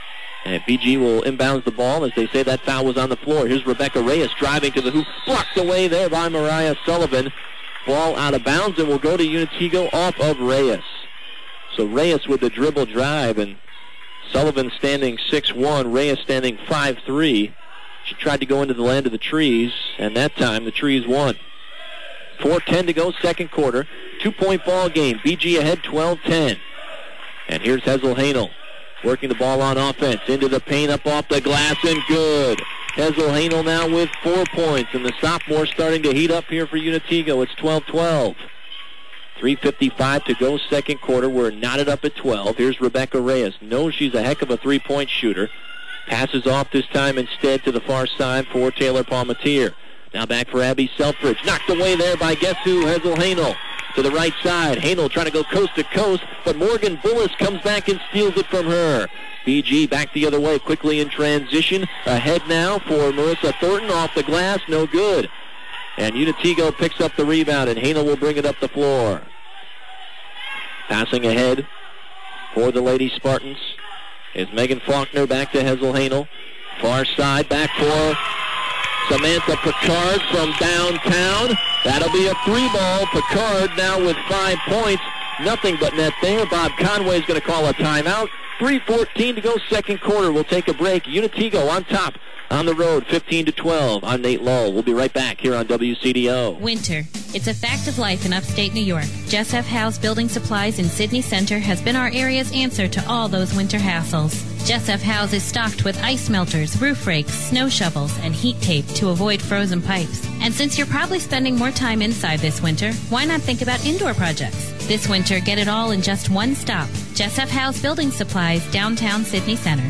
And BG will inbounds the ball. As they say, that foul was on the floor. Here's Rebecca Reyes driving to the hoop. Blocked away there by Mariah Sullivan. Ball out of bounds and will go to Unitigo off of Reyes. So Reyes with the dribble drive, and Sullivan standing 6'1", Reyes standing 5'3". She tried to go into the land of the trees, and that time the trees won. 4:10 to go, second quarter. 2-point ball game. BG ahead 12-10. And here's Hesel Hanel working the ball on offense. Into the paint, up off the glass, and good. Hesel Hanel now with 4 points, and the sophomore starting to heat up here for Unitigo. It's 12-12. 3:55 to go, second quarter. We're knotted up at 12. Here's Rebecca Reyes. Knows she's a heck of a three-point shooter. Passes off this time instead to the far side for Taylor Palmatier. Now back for Abby Selfridge. Knocked away there by guess who? Hesel Hanel. To the right side. Hanel trying to go coast to coast, but Morgan Bullis comes back and steals it from her. BG back the other way, quickly in transition. Ahead now for Marissa Thornton off the glass, no good. And Unitigo picks up the rebound, and Hanel will bring it up the floor. Passing ahead for the Lady Spartans is Megan Faulkner. Back to Hesel Hanel. Far side, back for Samantha Picard from downtown. That'll be a three ball. Picard now with 5 points. Nothing but net there. Bob Conway is going to call a timeout. 3:14 to go, second quarter. We'll take a break. Unitigo on top on the road, 15-12. I'm Nate Lull. We'll be right back here on WCDO. Winter. It's a fact of life in upstate New York. Jess F. Howe's Building Supplies in Sydney Center has been our area's answer to all those winter hassles. Jess F. Howe's is stocked with ice melters, roof rakes, snow shovels, and heat tape to avoid frozen pipes. And since you're probably spending more time inside this winter, why not think about indoor projects? This winter, get it all in just one stop. Jess F. Howe's Building Supplies, downtown Sydney Center.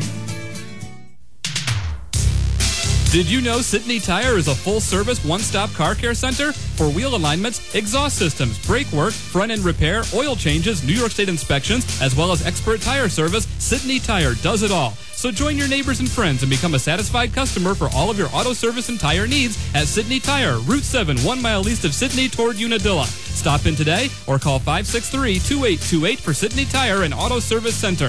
Did you know Sydney Tire is a full-service, one-stop car care center for wheel alignments, exhaust systems, brake work, front-end repair, oil changes, New York State inspections, as well as expert tire service? Sydney Tire does it all. So join your neighbors and friends and become a satisfied customer for all of your auto service and tire needs at Sydney Tire, Route 7, 1 mile east of Sydney toward Unadilla. Stop in today or call 563-2828 for Sydney Tire and Auto Service Center.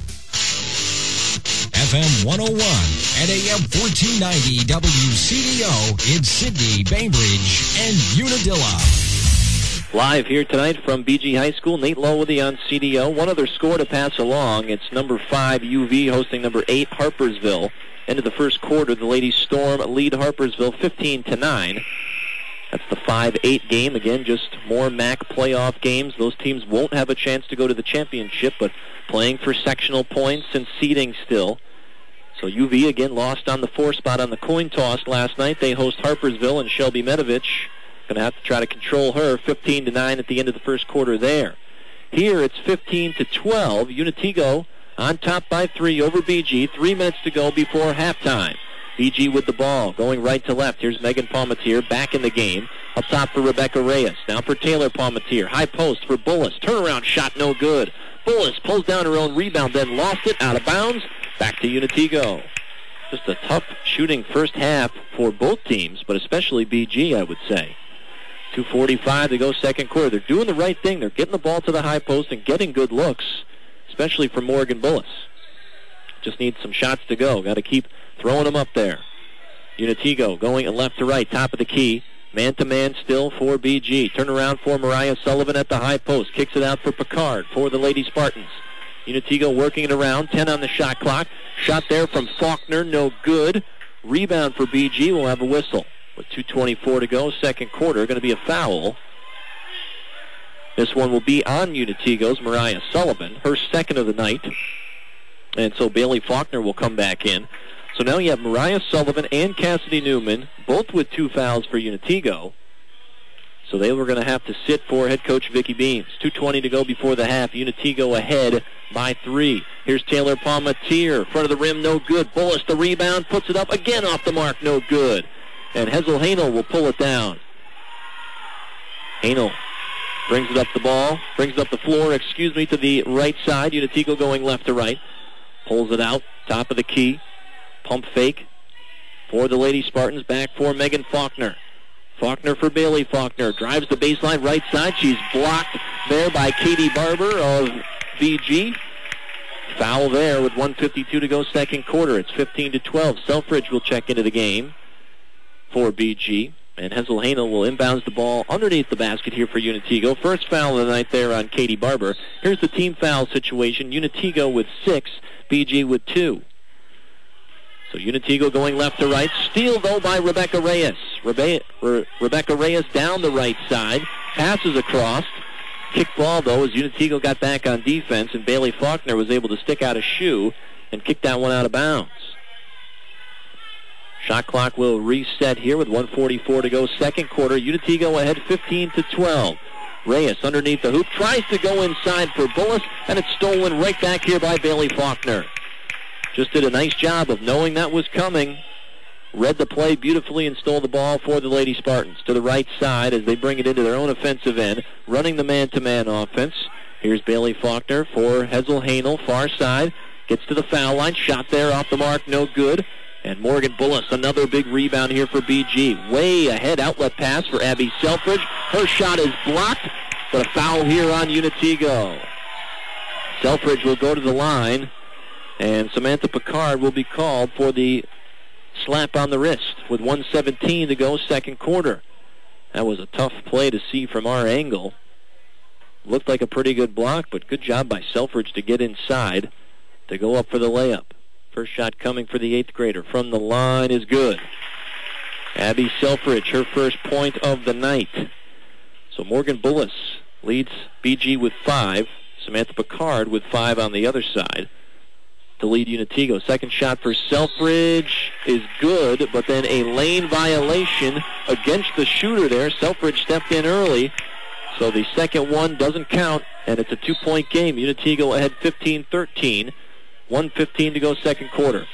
FM 101 and AM 1490 WCDO in Sydney, Bainbridge, and Unadilla. Live here tonight from BG High School. Nate Lowe with you on CDO. One other score to pass along. It's number 5 UV hosting number 8 Harpersville. End of the first quarter, the Ladies Storm lead Harpersville 15-9. That's the 5-8 game. Again, just more MAC playoff games. Those teams won't have a chance to go to the championship, but playing for sectional points and seeding still. So UV again lost on the 4 spot on the coin toss last night. They host Harpersville, and Shelby Medovich going to have to try to control her. 15-9 at the end of the first quarter there. Here it's 15-12. Unitigo on top by 3 over BG. 3 minutes to go before halftime. BG with the ball, going right to left. Here's Megan Palmatier back in the game. Up top for Rebecca Reyes. Now for Taylor Palmatier. High post for Bullis. Turnaround shot, no good. Bullis pulls down her own rebound, then lost it out of bounds. Back to Unitigo. Just a tough shooting first half for both teams, but especially BG, I would say. 2:45 to go, second quarter. They're doing the right thing. They're getting the ball to the high post and getting good looks, especially for Morgan Bullis. Just need some shots to go. Got to keep throwing them up there. Unitigo going left to right, top of the key. Man-to-man still for BG. Turn around for Mariah Sullivan at the high post. Kicks it out for Picard for the Lady Spartans. Unitigo working it around. 10 on the shot clock. Shot there from Faulkner. No good. Rebound for BG. We'll have a whistle. With 2:24 to go, second quarter. Going to be a foul. This one will be on Unitigo's Mariah Sullivan. Her second of the night. And so Bailey Faulkner will come back in. So now you have Mariah Sullivan and Cassidy Newman, both with 2 fouls for Unitigo. So they were going to have to sit for head coach Vicki Beams. 2:20 to go before the half. Unitigo ahead by 3. Here's Taylor Palmatier. Front of the rim, no good. Bullis the rebound, puts it up again off the mark, no good. And Hesel Hanel will pull it down. Hanel brings it up the floor, to the right side. Unitigo going left to right. Pulls it out, top of the key. Pump fake for the Lady Spartans. Back for Megan Faulkner. Faulkner for Bailey Faulkner. Drives the baseline right side. She's blocked there by Katie Barber of BG. Foul there with 1:52 to go second quarter. It's 15-12. Selfridge will check into the game for BG. And Hessel-Hanel will inbounds the ball underneath the basket here for Unitego. First foul of the night there on Katie Barber. Here's the team foul situation. Unitego with 6, BG with 2. So Unitego going left to right. Steal, though, by Rebecca Reyes. Rebecca Reyes down the right side. Passes across. Kick ball, though, as Unitego got back on defense, and Bailey Faulkner was able to stick out a shoe and kick that one out of bounds. Shot clock will reset here with 1:44 to go second quarter. Unitego ahead 15-12. Reyes underneath the hoop, tries to go inside for Bullis, and it's stolen right back here by Bailey Faulkner. Just did a nice job of knowing that was coming. Read the play beautifully and stole the ball for the Lady Spartans. To the right side as they bring it into their own offensive end, running the man-to-man offense. Here's Bailey Faulkner for Hessel-Hanel, far side. Gets to the foul line, shot there off the mark, no good. And Morgan Bullis, another big rebound here for BG. Way ahead, outlet pass for Abby Selfridge. Her shot is blocked, but a foul here on Unitego. Selfridge will go to the line, and Samantha Picard will be called for the slap on the wrist with 1:17 to go second quarter. That was a tough play to see from our angle. Looked like a pretty good block, but good job by Selfridge to get inside to go up for the layup. First shot coming for the 8th grader from the line is good. Abby Selfridge, her first point of the night. So Morgan Bullis leads BG with 5. Samantha Picard with 5 on the other side to lead Unitego. Second shot for Selfridge is good, but then a lane violation against the shooter there. Selfridge stepped in early, so the second one doesn't count, and it's a 2-point game. Unitego ahead 15-13. 1:15 to go second quarter.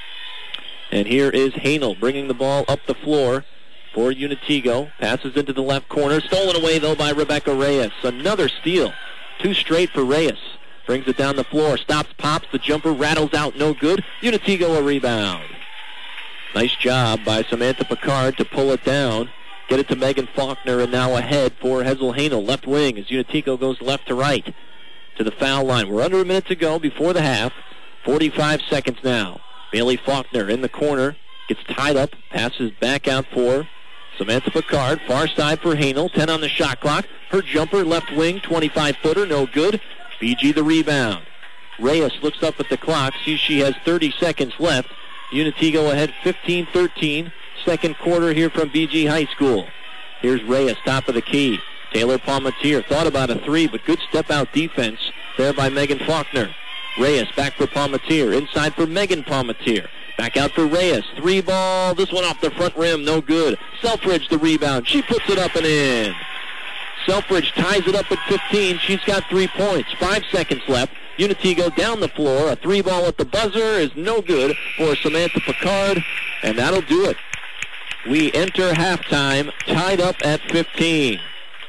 And here is Hanel bringing the ball up the floor for Unitego. Passes into the left corner. Stolen away, though, by Rebecca Reyes. Another steal. 2 straight for Reyes. Brings it down the floor. Stops, pops. The jumper rattles out. No good. Unitego a rebound. Nice job by Samantha Picard to pull it down. Get it to Megan Faulkner, and now ahead for Hessel-Hanel. Left wing as Unitego goes left to right to the foul line. We're under a minute to go before the half. 45 seconds now. Bailey Faulkner in the corner. Gets tied up. Passes back out for Samantha Picard. Far side for Hanel. 10 on the shot clock. Her jumper, left wing, 25-footer. No good. BG the rebound. Reyes looks up at the clock. Sees she has 30 seconds left. Unitego ahead 15-13. Second quarter here from BG High School. Here's Reyes, top of the key. Taylor Palmatier thought about a 3, but good step-out defense there by Megan Faulkner. Reyes back for Palmatier. Inside for Megan Palmatier. Back out for Reyes. 3 ball. This one off the front rim. No good. Selfridge the rebound. She puts it up and in. Selfridge ties it up at 15. She's got 3 points. 5 seconds left. Unitego down the floor. A 3 ball at the buzzer is no good for Samantha Picard. And that'll do it. We enter halftime tied up at 15.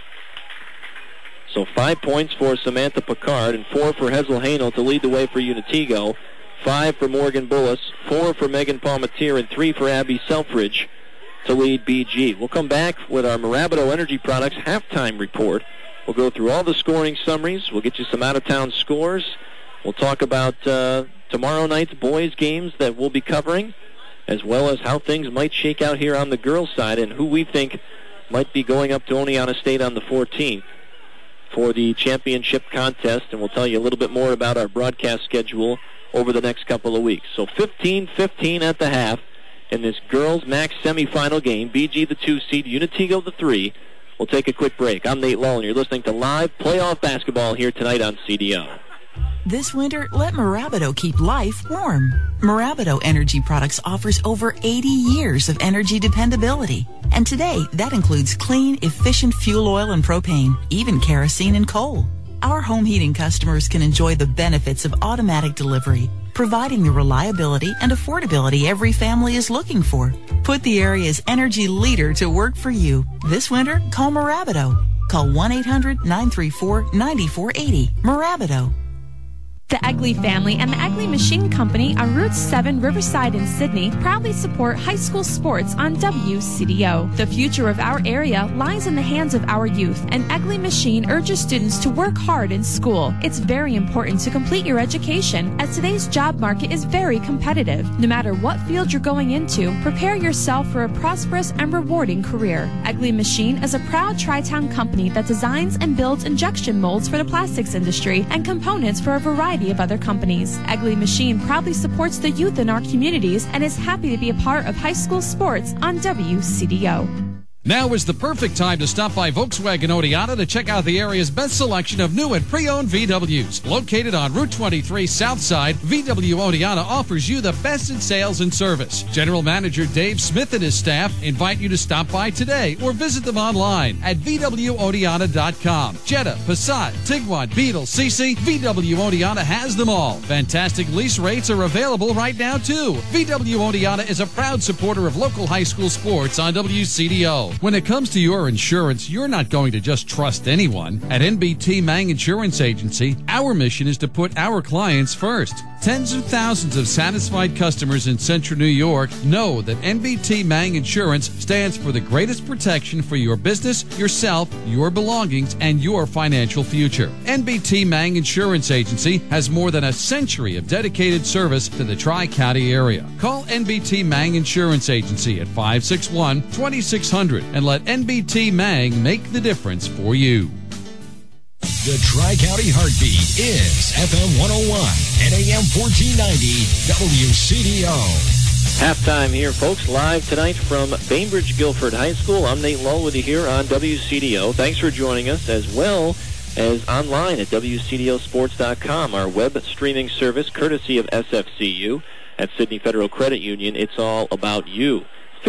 So 5 points for Samantha Picard and 4 for Hessel-Hanel to lead the way for Unitego. 5 for Morgan Bullis, 4 for Megan Palmatier, and 3 for Abby Selfridge to lead BG. We'll come back with our Mirabito Energy Products halftime report. We'll go through all the scoring summaries. We'll get you some out-of-town scores. We'll talk about tomorrow night's boys' games that we'll be covering, as well as how things might shake out here on the girls' side and who we think might be going up to Oneonta State on the 14th. For the championship contest, and we'll tell you a little bit more about our broadcast schedule over the next couple of weeks. So 15-15 at the half in this girls' MAC semifinal game. BG the 2 seed, Unitego the 3. We'll take a quick break. I'm Nate Lull, and you're listening to live playoff basketball here tonight on CDO. This winter, let Mirabito keep life warm. Mirabito Energy Products offers over 80 years of energy dependability. And today, that includes clean, efficient fuel oil and propane, even kerosene and coal. Our home heating customers can enjoy the benefits of automatic delivery, providing the reliability and affordability every family is looking for. Put the area's energy leader to work for you. This winter, call Mirabito. Call 1-800-934-9480. Mirabito. The Egley family and the Egley Machine Company on Route 7 Riverside in Sydney proudly support high school sports on WCDO. The future of our area lies in the hands of our youth, and Egley Machine urges students to work hard in school. It's very important to complete your education, as today's job market is very competitive. No matter what field you're going into, prepare yourself for a prosperous and rewarding career. Egley Machine is a proud Tri-Town company that designs and builds injection molds for the plastics industry and components for a variety of other companies. Egley Machine proudly supports the youth in our communities and is happy to be a part of high school sports on WCDO. Now is the perfect time to stop by Volkswagen Oneonta to check out the area's best selection of new and pre-owned VWs. Located on Route 23 Southside, VW Oneonta offers you the best in sales and service. General Manager Dave Smith and his staff invite you to stop by today or visit them online at VWOneonta.com. Jetta, Passat, Tiguan, Beetle, CC, VW Oneonta has them all. Fantastic lease rates are available right now too. VW Oneonta is a proud supporter of local high school sports on WCDO. When it comes to your insurance, you're not going to just trust anyone. At NBT Mang Insurance Agency, our mission is to put our clients first. Tens of thousands of satisfied customers in Central New York know that NBT Mang Insurance stands for the greatest protection for your business, yourself, your belongings, and your financial future. NBT Mang Insurance Agency has more than a century of dedicated service to the Tri-County area. Call NBT Mang Insurance Agency at 561-2600 and let NBT Mang make the difference for you. The Tri-County Heartbeat is FM 101 and AM 1490 WCDO. Halftime here, folks, live tonight from Bainbridge Guilford High School. I'm Nate Lull with you here on WCDO. Thanks for joining us, as well as online at WCDOsports.com, our web streaming service, courtesy of SFCU at Sydney Federal Credit Union. It's all about you.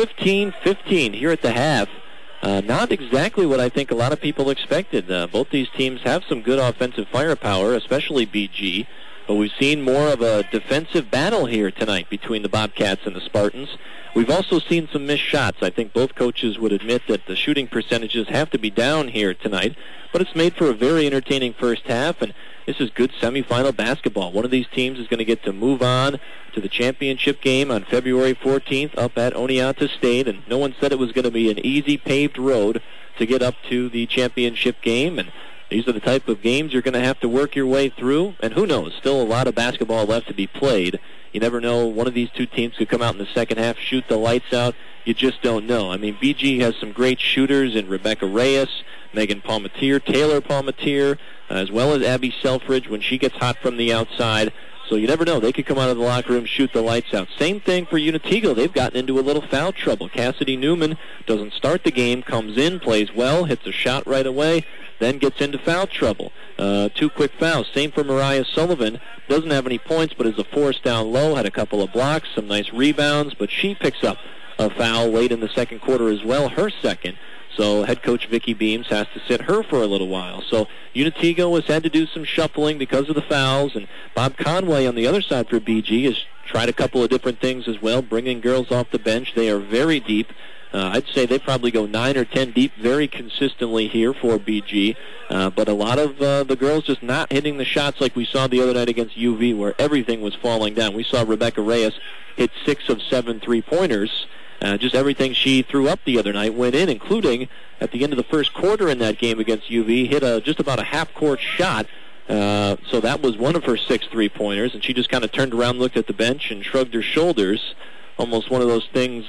15-15 here at the half. Not exactly what I think a lot of people expected. Both these teams have some good offensive firepower, especially BG, but we've seen more of a defensive battle here tonight between the Bobcats and the Spartans. We've also seen some missed shots. I think both coaches would admit that the shooting percentages have to be down here tonight, but it's made for a very entertaining first half, and this is good semifinal basketball. One of these teams is going to get to move on to the championship game on February 14th up at Oneonta State, and no one said it was going to be an easy paved road to get up to the championship game, and these are the type of games you're going to have to work your way through, and who knows, still a lot of basketball left to be played. You never know, one of these two teams could come out in the second half, shoot the lights out. You just don't know. I mean, BG has some great shooters in Rebecca Reyes, Megan Palmatier, Taylor Palmatier, as well as Abby Selfridge when she gets hot from the outside. So you never know. They could come out of the locker room, shoot the lights out. Same thing for Uniteagle. They've gotten into a little foul trouble. Cassidy Newman doesn't start the game, comes in, plays well, hits a shot right away, then gets into foul trouble. 2 quick fouls. Same for Mariah Sullivan. Doesn't have any points, but is a force down low, had a couple of blocks, some nice rebounds, but she picks up a foul late in the second quarter as well, her second. So head coach Vicky Beams has to sit her for a little while. So Uniteagle has had to do some shuffling because of the fouls, and Bob Conway on the other side for BG has tried a couple of different things as well, bringing girls off the bench. They are very deep. I'd say they probably go 9 or 10 deep very consistently here for BG, but a lot of the girls just not hitting the shots like we saw the other night against UV, where everything was falling down. We saw Rebecca Reyes hit 6 of 7 three-pointers. Just everything she threw up the other night went in, including at the end of the first quarter in that game against UV, hit just about a half-court shot. So that was one of her 6 three-pointers, and she just kind of turned around, looked at the bench, and shrugged her shoulders. Almost one of those things,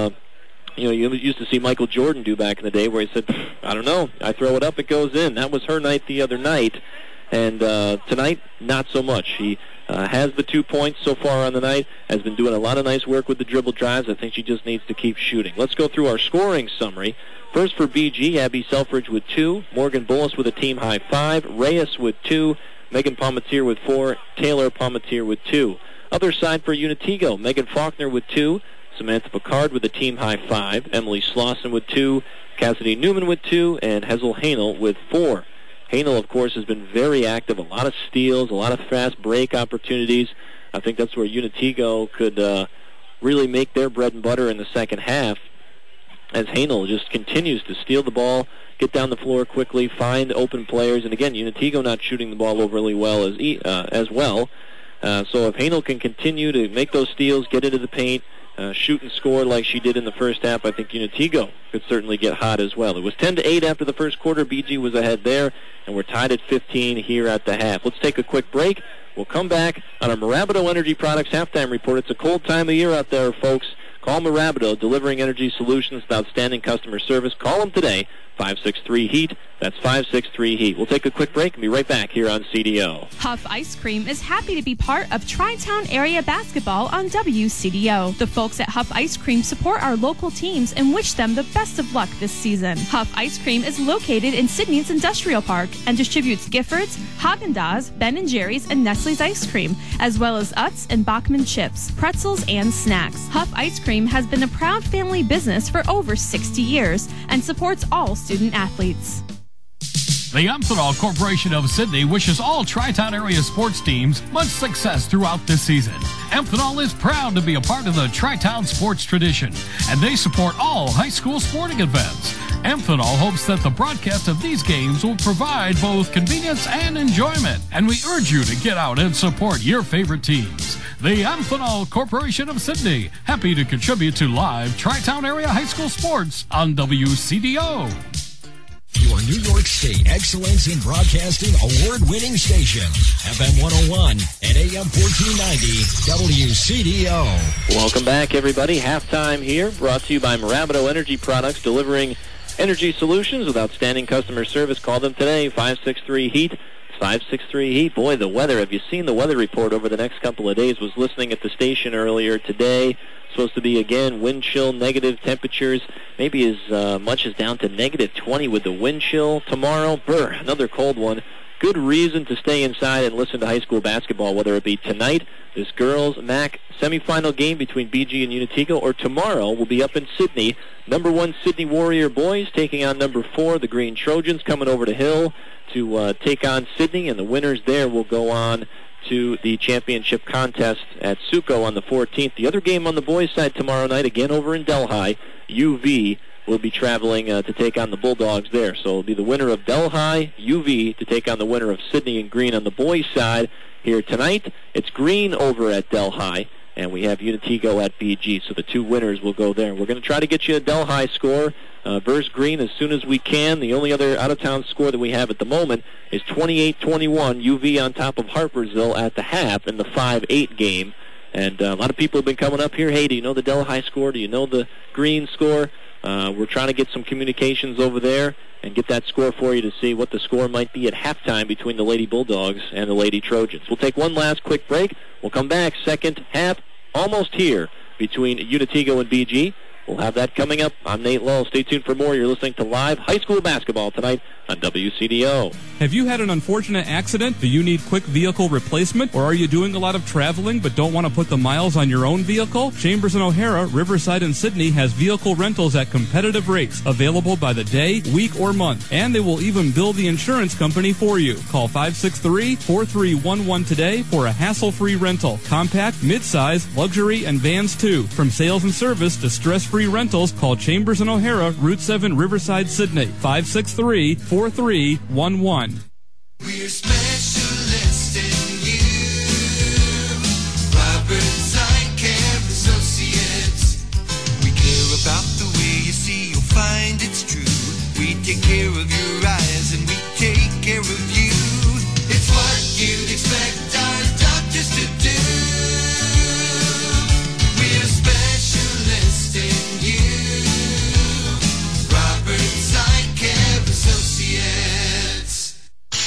you used to see Michael Jordan do back in the day, where he said, I don't know, I throw it up, it goes in. That was her night the other night. And tonight, not so much. She has the 2 points so far on the night, has been doing a lot of nice work with the dribble drives. I think she just needs to keep shooting. Let's go through our scoring summary. First for BG, Abby Selfridge with 2, Morgan Bullis with a team-high 5, Reyes with 2, Megan Palmatier with 4, Taylor Palmatier with 2. Other side for Uniteagle, Megan Faulkner with 2, Samantha Picard with a team-high 5, Emily Slauson with 2, Cassidy Newman with 2, and Hazel Hanel with 4. Hanel, of course, has been very active, a lot of steals, a lot of fast break opportunities. I think that's where Uniteagle could really make their bread and butter in the second half, as Hanel just continues to steal the ball, get down the floor quickly, find open players. And again, Unitego not shooting the ball overly well as well. So if Haenel can continue to make those steals, get into the paint, shoot and score like she did in the first half, I think Unitego could certainly get hot as well. It was 10-8 after the first quarter. BG was ahead there, and we're tied at 15 here at the half. Let's take a quick break. We'll come back on our Marabido Energy Products halftime report. It's a cold time of year out there, folks. Call Marabido, delivering energy solutions with outstanding customer service. Call them today, 563-HEAT. That's 563-HEAT. We'll take a quick break and be right back here on CDO. Huff Ice Cream is happy to be part of Tri-Town Area Basketball on WCDO. The folks at Huff Ice Cream support our local teams and wish them the best of luck this season. Huff Ice Cream is located in Sydney's Industrial Park and distributes Giffords, Haagen-Dazs, Ben & Jerry's, and Nestle's ice cream, as well as Utz and Bachman chips, pretzels, and snacks. Huff Ice Cream has been a proud family business for over 60 years and supports all student athletes. The Amphenol Corporation of Sydney wishes all Tri-Town area sports teams much success throughout this season. Amphenol is proud to be a part of the Tri-Town sports tradition, and they support all high school sporting events. Amphenol hopes that the broadcast of these games will provide both convenience and enjoyment, and we urge you to get out and support your favorite teams. The Amphenol Corporation of Sydney, happy to contribute to live Tri-Town area high school sports on WCDO. Your New York State Excellence in Broadcasting award-winning station, FM 101 and AM 1490 WCDO. Welcome back, everybody. Halftime here, brought to you by Marabido Energy Products, delivering energy solutions with outstanding customer service. Call them today, 563-HEAT. 563-HEAT. Boy, the weather. Have you seen the weather report over the next couple of days? Was listening at the station earlier today. Supposed to be, again, wind chill, negative temperatures, maybe as much as down to negative 20 with the wind chill tomorrow. Another cold one. Good reason to stay inside and listen to high school basketball, whether it be tonight, this girls' MAC semifinal game between BG and Unitego, or tomorrow we'll be up in Sydney. Number 1 Sydney Warrior boys taking on number 4, the Green Trojans, coming over to Hill to take on Sydney, and the winners there will go on to the championship contest at Suco on the 14th. The other game on the boys' side tomorrow night, again over in Delhi, UV will be traveling to take on the Bulldogs there. So it'll be the winner of Delhi, UV, to take on the winner of Sydney and Green on the boys' side. Here tonight, it's Green over at Delhi, and we have Unitego at BG. So the two winners will go there. We're going to try to get you a Delhi score versus Green as soon as we can. The only other out-of-town score that we have at the moment is 28-21, UV on top of Harpersville at the half in the 5-8 game. And a lot of people have been coming up here. Hey, do you know the Delhi score? Do you know the Green score? We're trying to get some communications over there and get that score for you to see what the score might be at halftime between the Lady Bulldogs and the Lady Trojans. We'll take one last quick break. We'll come back. Second half almost here between Unitego and BG. We'll have that coming up. I'm Nate Lull. Stay tuned for more. You're listening to live high school basketball tonight on WCDO. Have you had an unfortunate accident? Do you need quick vehicle replacement? Or are you doing a lot of traveling but don't want to put the miles on your own vehicle? Chambers and O'Hara, Riverside, and Sydney has vehicle rentals at competitive rates, available by the day, week, or month. And they will even bill the insurance company for you. Call 563-4311 today for a hassle-free rental. Compact, mid-size, luxury, and vans too. From sales and service to stress-free rentals, call Chambers and O'Hara, Route 7, Riverside, Sydney. 563-4311. We're specialists in you. Roberts Eye Care Associates. We care about the way you see, you'll find it's true. We take care of your eyes and we take care of you. It's what you'd expect our doctors to do. We're specialists in you. Roberts Eye Care Associates.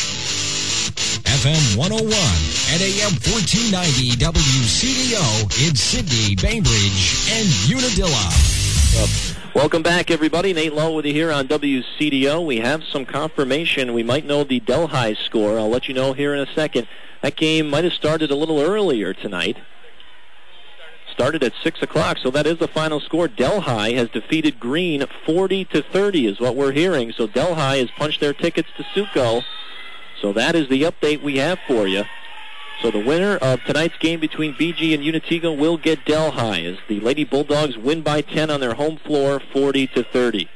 FM 101 and AM 1490 WCDO in Sydney, Bainbridge, and Unadilla. Welcome back, everybody. Nate Lowe with you here on WCDO. We have some confirmation. We might know the Delhi score. I'll let you know here in a second. That game might have started a little earlier tonight. Started at 6 o'clock, so that is the final score. Delhi has defeated Green 40-30 is what we're hearing. So Delhi has punched their tickets to Suco. So that is the update we have for you. So the winner of tonight's game between BG and Unitego will get Delhi as the Lady Bulldogs win by 10 on their home floor, 40-30.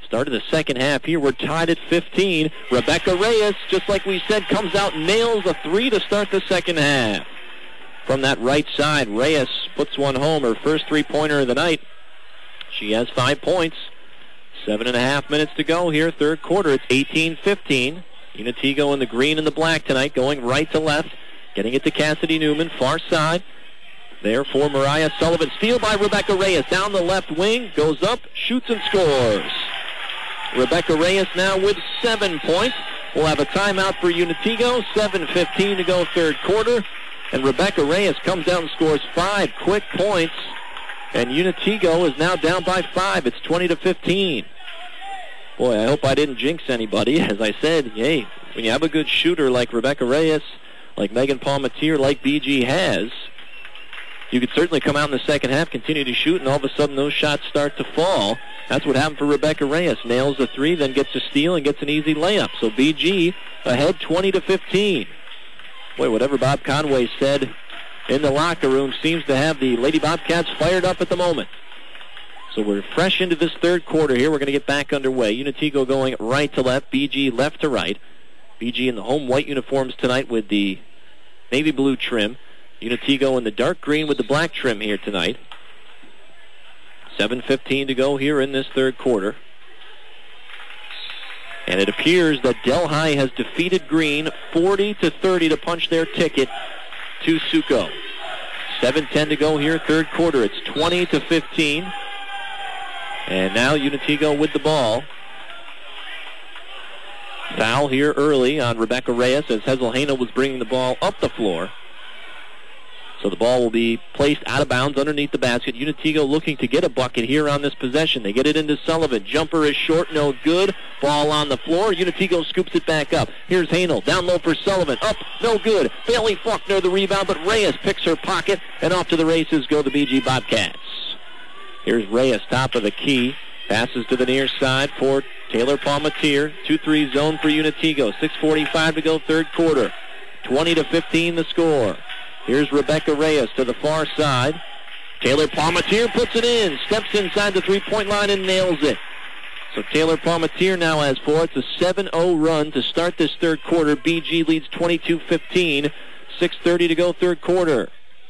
Start of the second half here. We're tied at 15. Rebecca Reyes, just like we said, comes out and nails a 3 to start the second half. From that right side, Reyes puts one home, her first three-pointer of the night. She has 5 points. 7.5 minutes to go here, third quarter. It's 18-15. Unitigo in the green and the black tonight, going right to left. Getting it to Cassidy Newman, far side. There for Mariah Sullivan. Steal by Rebecca Reyes. Down the left wing, goes up, shoots and scores. Rebecca Reyes now with 7 points. We'll have a timeout for Unitigo. 7:15 to go third quarter. And Rebecca Reyes comes out and scores 5 quick points. And Unitigo is now down by 5. It's 20-15. Boy, I hope I didn't jinx anybody. As I said, hey, when you have a good shooter like Rebecca Reyes, like Megan Palmatier, like BG has, you could certainly come out in the second half, continue to shoot, and all of a sudden those shots start to fall. That's what happened for Rebecca Reyes. Nails a 3, then gets a steal and gets an easy layup. So BG ahead 20-15. Boy, whatever Bob Conway said in the locker room seems to have the Lady Bobcats fired up at the moment. So we're fresh into this third quarter here. We're going to get back underway. Unitigo going right to left, BG left to right. BG in the home white uniforms tonight with the navy blue trim. Unitigo in the dark green with the black trim here tonight. 7:15 to go here in this third quarter. And it appears that Delhi has defeated Green 40-30 to punch their ticket to Suco. 7:10 to go here, third quarter. It's 20-15. And now Unitigo with the ball. Foul here early on Rebecca Reyes as Heselhena was bringing the ball up the floor. So the ball will be placed out of bounds underneath the basket. Unitigo looking to get a bucket here on this possession. They get it into Sullivan. Jumper is short, no good. Ball on the floor. Unitigo scoops it back up. Here's Hanel. Down low for Sullivan. Up, no good. Bailey Faulkner the rebound, but Reyes picks her pocket, and off to the races go the BG Bobcats. Here's Reyes, top of the key. Passes to the near side for Taylor Palmatier. 2-3 zone for Unitigo. 6:45 to go third quarter. 20-15 the score. Here's Rebecca Reyes to the far side. Taylor Palmatier puts it in. Steps inside the three-point line and nails it. So Taylor Palmatier now has 4. It's a 7-0 run to start this third quarter. BG leads 22-15. 6:30 to go third quarter.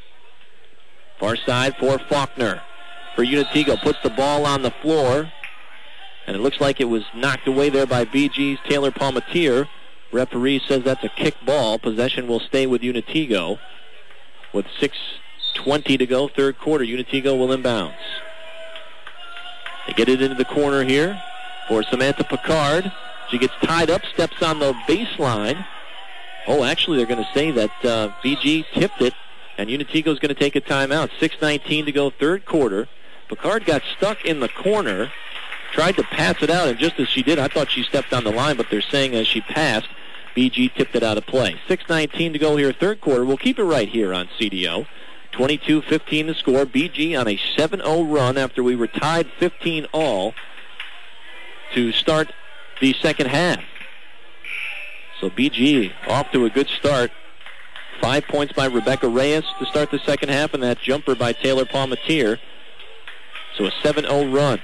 Far side for Faulkner. For Unitigo, puts the ball on the floor. And it looks like it was knocked away there by BG's Taylor Palmatier. Referee says that's a kick ball. Possession will stay with Unitigo. With 6:20 to go, third quarter, Unitigo will inbounds. They get it into the corner here for Samantha Picard. She gets tied up, steps on the baseline. Oh, actually, they're going to say that BG tipped it, and Unitigo's going to take a timeout. 6:19 to go, third quarter. Picard got stuck in the corner, tried to pass it out, and just as she did, I thought she stepped on the line, but they're saying as she passed, BG tipped it out of play. 6:19 to go here, third quarter. We'll keep it right here on CDO. 22-15 to score. BG on a 7-0 run after we were tied 15 all to start the second half. So BG off to a good start. 5 points by Rebecca Reyes to start the second half, and that jumper by Taylor Palmatier. So a 7-0 run.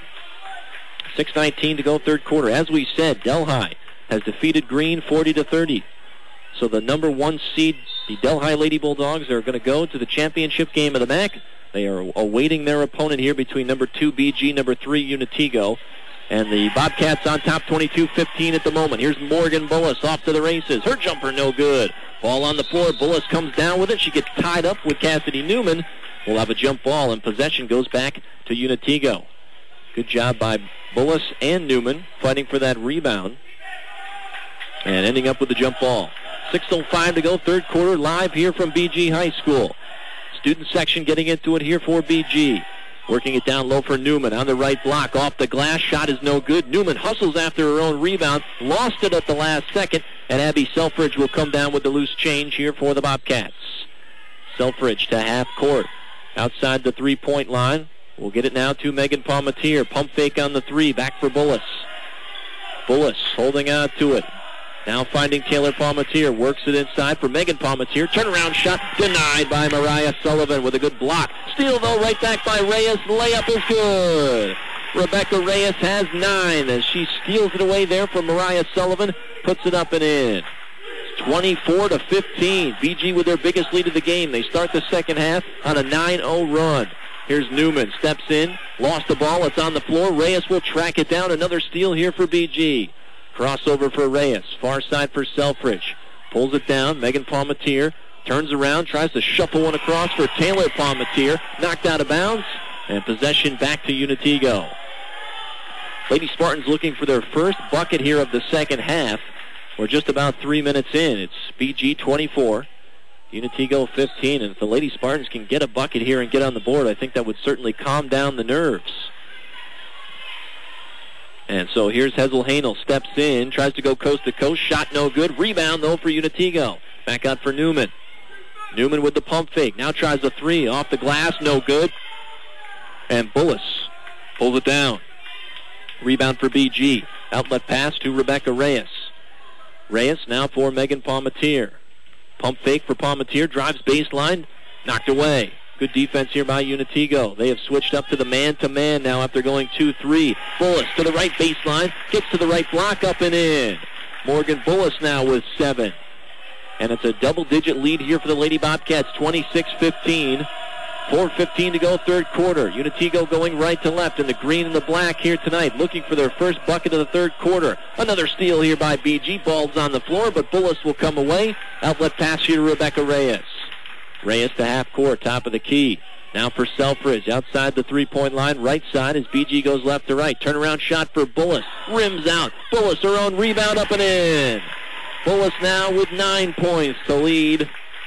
6:19 to go third quarter. As we said, Delhi has defeated Green 40-30. So the number 1 seed, the Delhi Lady Bulldogs, are going to go to the championship game of the MAC. They are awaiting their opponent here between number 2 BG, number 3 Unitigo. And the Bobcats on top 22-15 at the moment. Here's Morgan Bullis off to the races. Her jumper no good. Ball on the floor. Bullis comes down with it. She gets tied up with Cassidy Newman. We'll have a jump ball, and possession goes back to Unitigo. Good job by Bullis and Newman fighting for that rebound. And ending up with the jump ball. 6:05 to go, third quarter, live here from BG High School. Student section getting into it here for BG. Working it down low for Newman on the right block. Off the glass, shot is no good. Newman hustles after her own rebound. Lost it at the last second. And Abby Selfridge will come down with the loose change here for the Bobcats. Selfridge to half court. Outside the three-point line. We'll get it now to Megan Palmatier. Pump fake on the 3. Back for Bullis. Bullis holding on to it. Now finding Taylor Palmatier. Works it inside for Megan Palmatier. Turnaround shot denied by Mariah Sullivan with a good block. Steal, though, right back by Reyes. Layup is good. Rebecca Reyes has 9 as she steals it away there from Mariah Sullivan, puts it up and in. 24-15. BG with their biggest lead of the game. They start the second half on a 9-0 run. Here's Newman, steps in, lost the ball, it's on the floor. Reyes will track it down. Another steal here for BG. Crossover for Reyes, far side for Selfridge. Pulls it down, Megan Palmatier turns around, tries to shuffle one across for Taylor Palmatier. Knocked out of bounds, and possession back to Unitigo. Lady Spartans looking for their first bucket here of the second half. We're just about 3 minutes in. It's BG 24, Unitigo 15. And if the Lady Spartans can get a bucket here and get on the board, I think that would certainly calm down the nerves. And so here's Hesel Hanel, steps in, tries to go coast to coast, shot no good. Rebound, though, for Unitigo. Back out for Newman. Newman with the pump fake, now tries a three, off the glass, no good. And Bullis pulls it down. Rebound for BG. Outlet pass to Rebecca Reyes. Reyes now for Megan Palmatier. Pump fake for Palmatier, drives baseline, knocked away. Good defense here by Unitigo. They have switched up to the man-to-man now after going 2-3. Bullis to the right baseline, gets to the right block, up and in. Morgan Bullis now with 7. And it's a double-digit lead here for the Lady Bobcats, 26-15. 4:15 to go, third quarter. Unitigo going right to left in the green and the black here tonight, looking for their first bucket of the third quarter. Another steal here by BG. Ball's on the floor, but Bullis will come away. Outlet pass here to Rebecca Reyes. Reyes to half court, top of the key. Now for Selfridge, outside the three-point line, right side as BG goes left to right. Turnaround shot for Bullis. Rims out. Bullis, her own rebound, up and in. Bullis now with 9 points to lead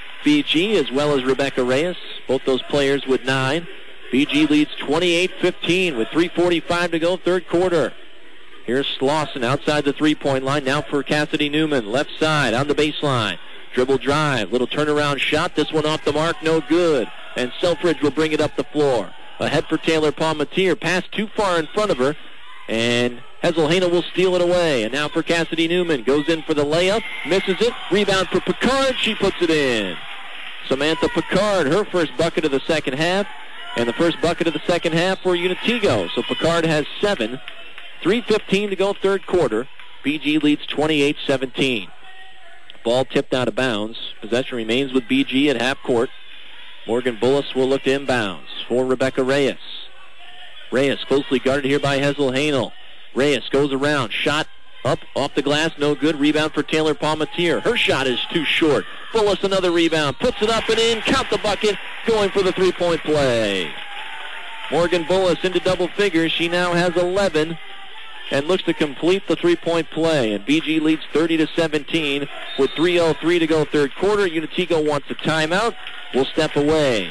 BG as well as Rebecca Reyes. Both those players with 9. BG leads 28-15 with 3:45 to go, third quarter. Here's Slauson outside the three-point line. Now for Cassidy Newman, left side on the baseline. Dribble drive, little turnaround shot. This one off the mark, no good. And Selfridge will bring it up the floor. Ahead for Taylor Palmatier. Pass too far in front of her. And Hesel Hanel will steal it away. And now for Cassidy Newman. Goes in for the layup. Misses it. Rebound for Picard. She puts it in. Samantha Picard, her first bucket of the second half. And the first bucket of the second half for Unitigo. So Picard has 7. 3:15 to go, third quarter. BG leads 28-17. Ball tipped out of bounds. Possession remains with BG at half court. Morgan Bullis will look to inbounds for Rebecca Reyes. Reyes closely guarded here by Hesel Hanel. Reyes goes around. Shot up off the glass. No good. Rebound for Taylor Palmatier. Her shot is too short. Bullis another rebound. Puts it up and in. Count the bucket. Going for the three-point play. Morgan Bullis into double figures. She now has 11. And looks to complete the three-point play. And BG leads 30-17 with 3:03 to go, third quarter. Unitigo wants a timeout. Will step away.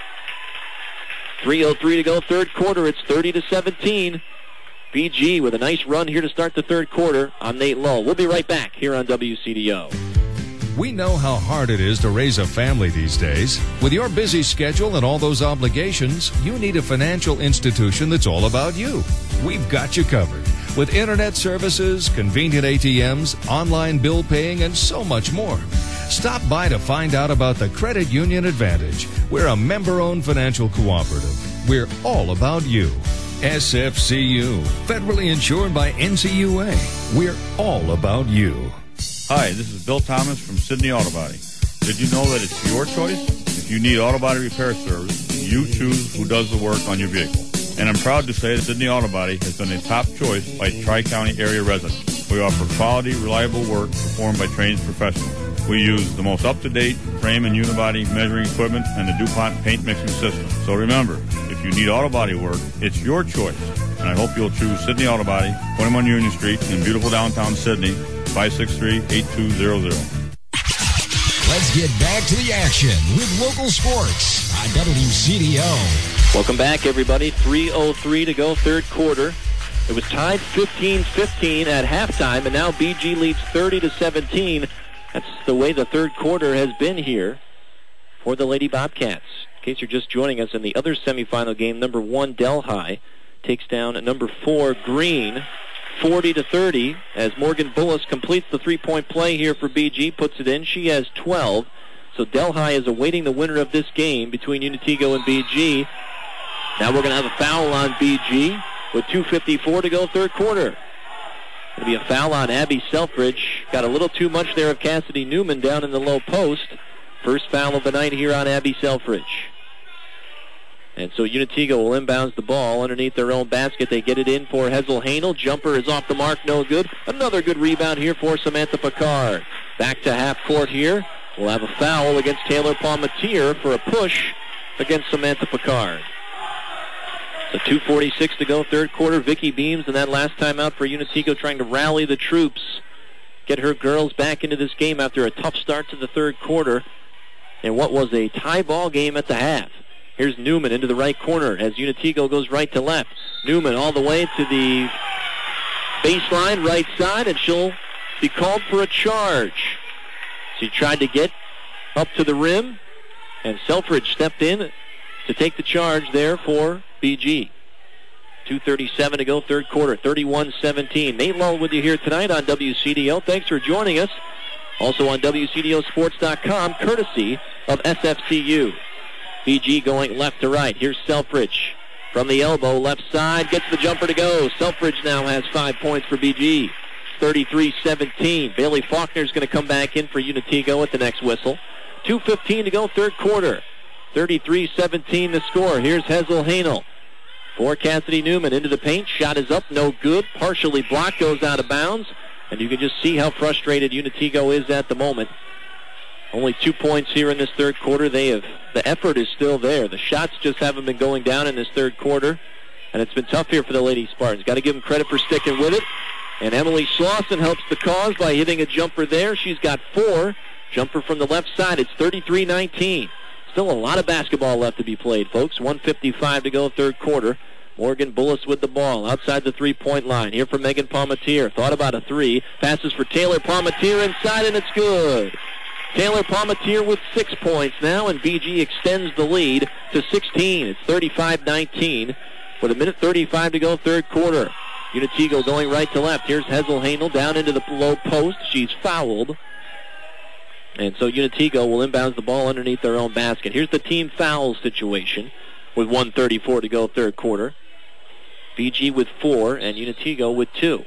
3:03 to go, third quarter. It's 30-17. BG with a nice run here to start the third quarter. I'm Nate Lull. We'll be right back here on WCDO. We know how hard it is to raise a family these days. With your busy schedule and all those obligations, you need a financial institution that's all about you. We've got you covered. With internet services, convenient ATMs, online bill paying, and so much more. Stop by to find out about the Credit Union Advantage. We're a member-owned financial cooperative. We're all about you. SFCU, federally insured by NCUA. We're all about you. Hi, this is Bill Thomas from Sydney Auto Body. Did you know that it's your choice? If you need auto body repair service, you choose who does the work on your vehicle. And I'm proud to say that Sydney Auto Body has been a top choice by Tri-County area residents. We offer quality, reliable work performed by trained professionals. We use the most up-to-date frame and unibody measuring equipment and the DuPont paint mixing system. So remember, if you need auto body work, it's your choice. And I hope you'll choose Sydney Auto Body, 21 Union Street in beautiful downtown Sydney, 563-8200. Let's get back to the action with local sports on WCDO. Welcome back, everybody. 3:03 to go, third quarter. It was tied 15-15 at halftime, and now BG leads 30-17. That's the way the third quarter has been here for the Lady Bobcats. In case you're just joining us, in the other semifinal game, number 1 Delhi takes down number 4 Green, 40-30, as Morgan Bullis completes the three-point play here for BG, puts it in. She has 12. So Delhi is awaiting the winner of this game between Unitigo and BG. Now we're going to have a foul on BG. with 2:54 to go third quarter. Going to be a foul on Abby Selfridge. Got a little too much there of Cassidy Newman down in the low post. First foul of the night here on Abby Selfridge. And so Unitigo will inbounds the ball underneath their own basket. They get it in for Hessel Hanel. Jumper is off the mark, no good. Another good rebound here for Samantha Picard. Back to half court here. We'll have a foul against Taylor Palmatier for a push against Samantha Picard. So 2:46 to go, third quarter. Vicky Beams in that last timeout for Unitigo trying to rally the troops, get her girls back into this game after a tough start to the third quarter and what was a tie ball game at the half. Here's Newman into the right corner as Unitigo goes right to left. Newman all the way to the baseline right side, and she'll be called for a charge. She tried to get up to the rim, and Selfridge stepped in to take the charge there for BG. 2:37 to go, third quarter, 31-17. Nate Lull with you here tonight on WCDO. Thanks for joining us. Also on WCDOsports.com, courtesy of SFCU. BG going left to right. Here's Selfridge from the elbow, left side, gets the jumper to go. Selfridge now has 5 points for BG. 33-17. Bailey Faulkner's going to come back in for Unitigo at the next whistle. 2:15 to go, third quarter. 33-17 the score. Here's Hessel Hanel for Cassidy Newman into the paint. Shot is up, no good. Partially blocked, goes out of bounds. And you can just see how frustrated Unitigo is at the moment. Only 2 points here in this third quarter. The effort is still there. The shots just haven't been going down in this third quarter. And it's been tough here for the Lady Spartans. Got to give them credit for sticking with it. And Emily Slauson helps the cause by hitting a jumper there. She's got 4. Jumper from the left side. It's 33-19. Still a lot of basketball left to be played, folks. 1:55 to go, third quarter. Morgan Bullis with the ball outside the three-point line. Here for Megan Palmatier. Thought about a three. Passes for Taylor Palmatier inside, and it's good. Taylor Palmatier with 6 points now, and BG extends the lead to 16. It's 35-19 with 1:35 to go, third quarter. Unitigo going right to left. Here's Hessel Hanel down into the low post. She's fouled. And so Unitigo will inbounds the ball underneath their own basket. Here's the team foul situation with 1:34 to go, third quarter. BG with 4 and Unitigo with 2.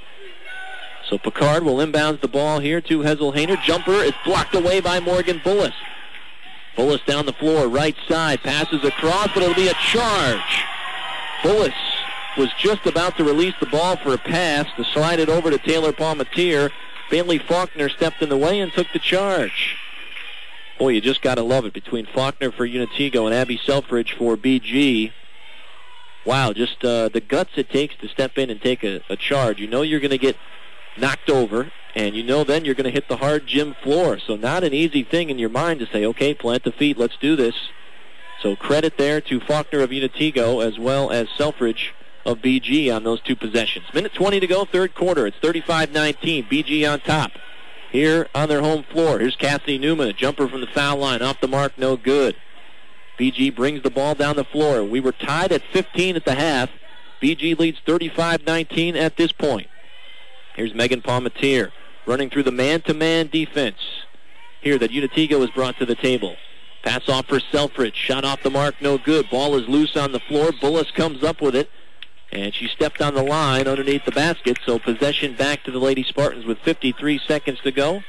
So Picard will inbounds the ball here to Hessel Hanel. Jumper is blocked away by Morgan Bullis. Bullis down the floor, right side, passes across, but it'll be a charge. Bullis was just about to release the ball for a pass to slide it over to Taylor Palmatier. Bailey Faulkner stepped in the way and took the charge. Boy, you just got to love it between Faulkner for Unitigo and Abby Selfridge for BG. Wow, just the guts it takes to step in and take a charge. You know you're going to get knocked over, and you know then you're going to hit the hard gym floor. So not an easy thing in your mind to say, okay, plant the feet, let's do this. So credit there to Faulkner of Unitigo as well as Selfridge of BG on those two possessions. 1:20 to go, third quarter. It's 35-19. BG on top. Here on their home floor. Here's Cassidy Newman, a jumper from the foul line. Off the mark, no good. BG brings the ball down the floor. We were tied at 15 at the half. BG leads 35-19 at this point. Here's Megan Palmatier running through the man-to-man defense here that Unitigo has brought to the table. Pass off for Selfridge. Shot off the mark, no good. Ball is loose on the floor. Bullis comes up with it. And she stepped on the line underneath the basket, so possession back to the Lady Spartans with 53 seconds to go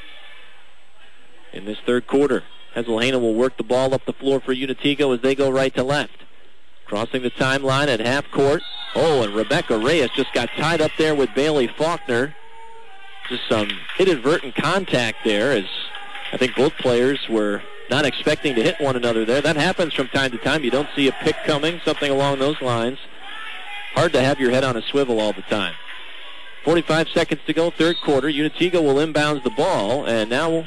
in this third quarter. Hessel Hanel will work the ball up the floor for Unitigo as they go right to left. Crossing the timeline at half court. Oh, and Rebecca Reyes just got tied up there with Bailey Faulkner. Just some inadvertent contact there, as I think both players were not expecting to hit one another there. That happens from time to time. You don't see a pick coming, something along those lines. Hard to have your head on a swivel all the time. 45 seconds to go, third quarter. Unitigo will inbounds the ball, and now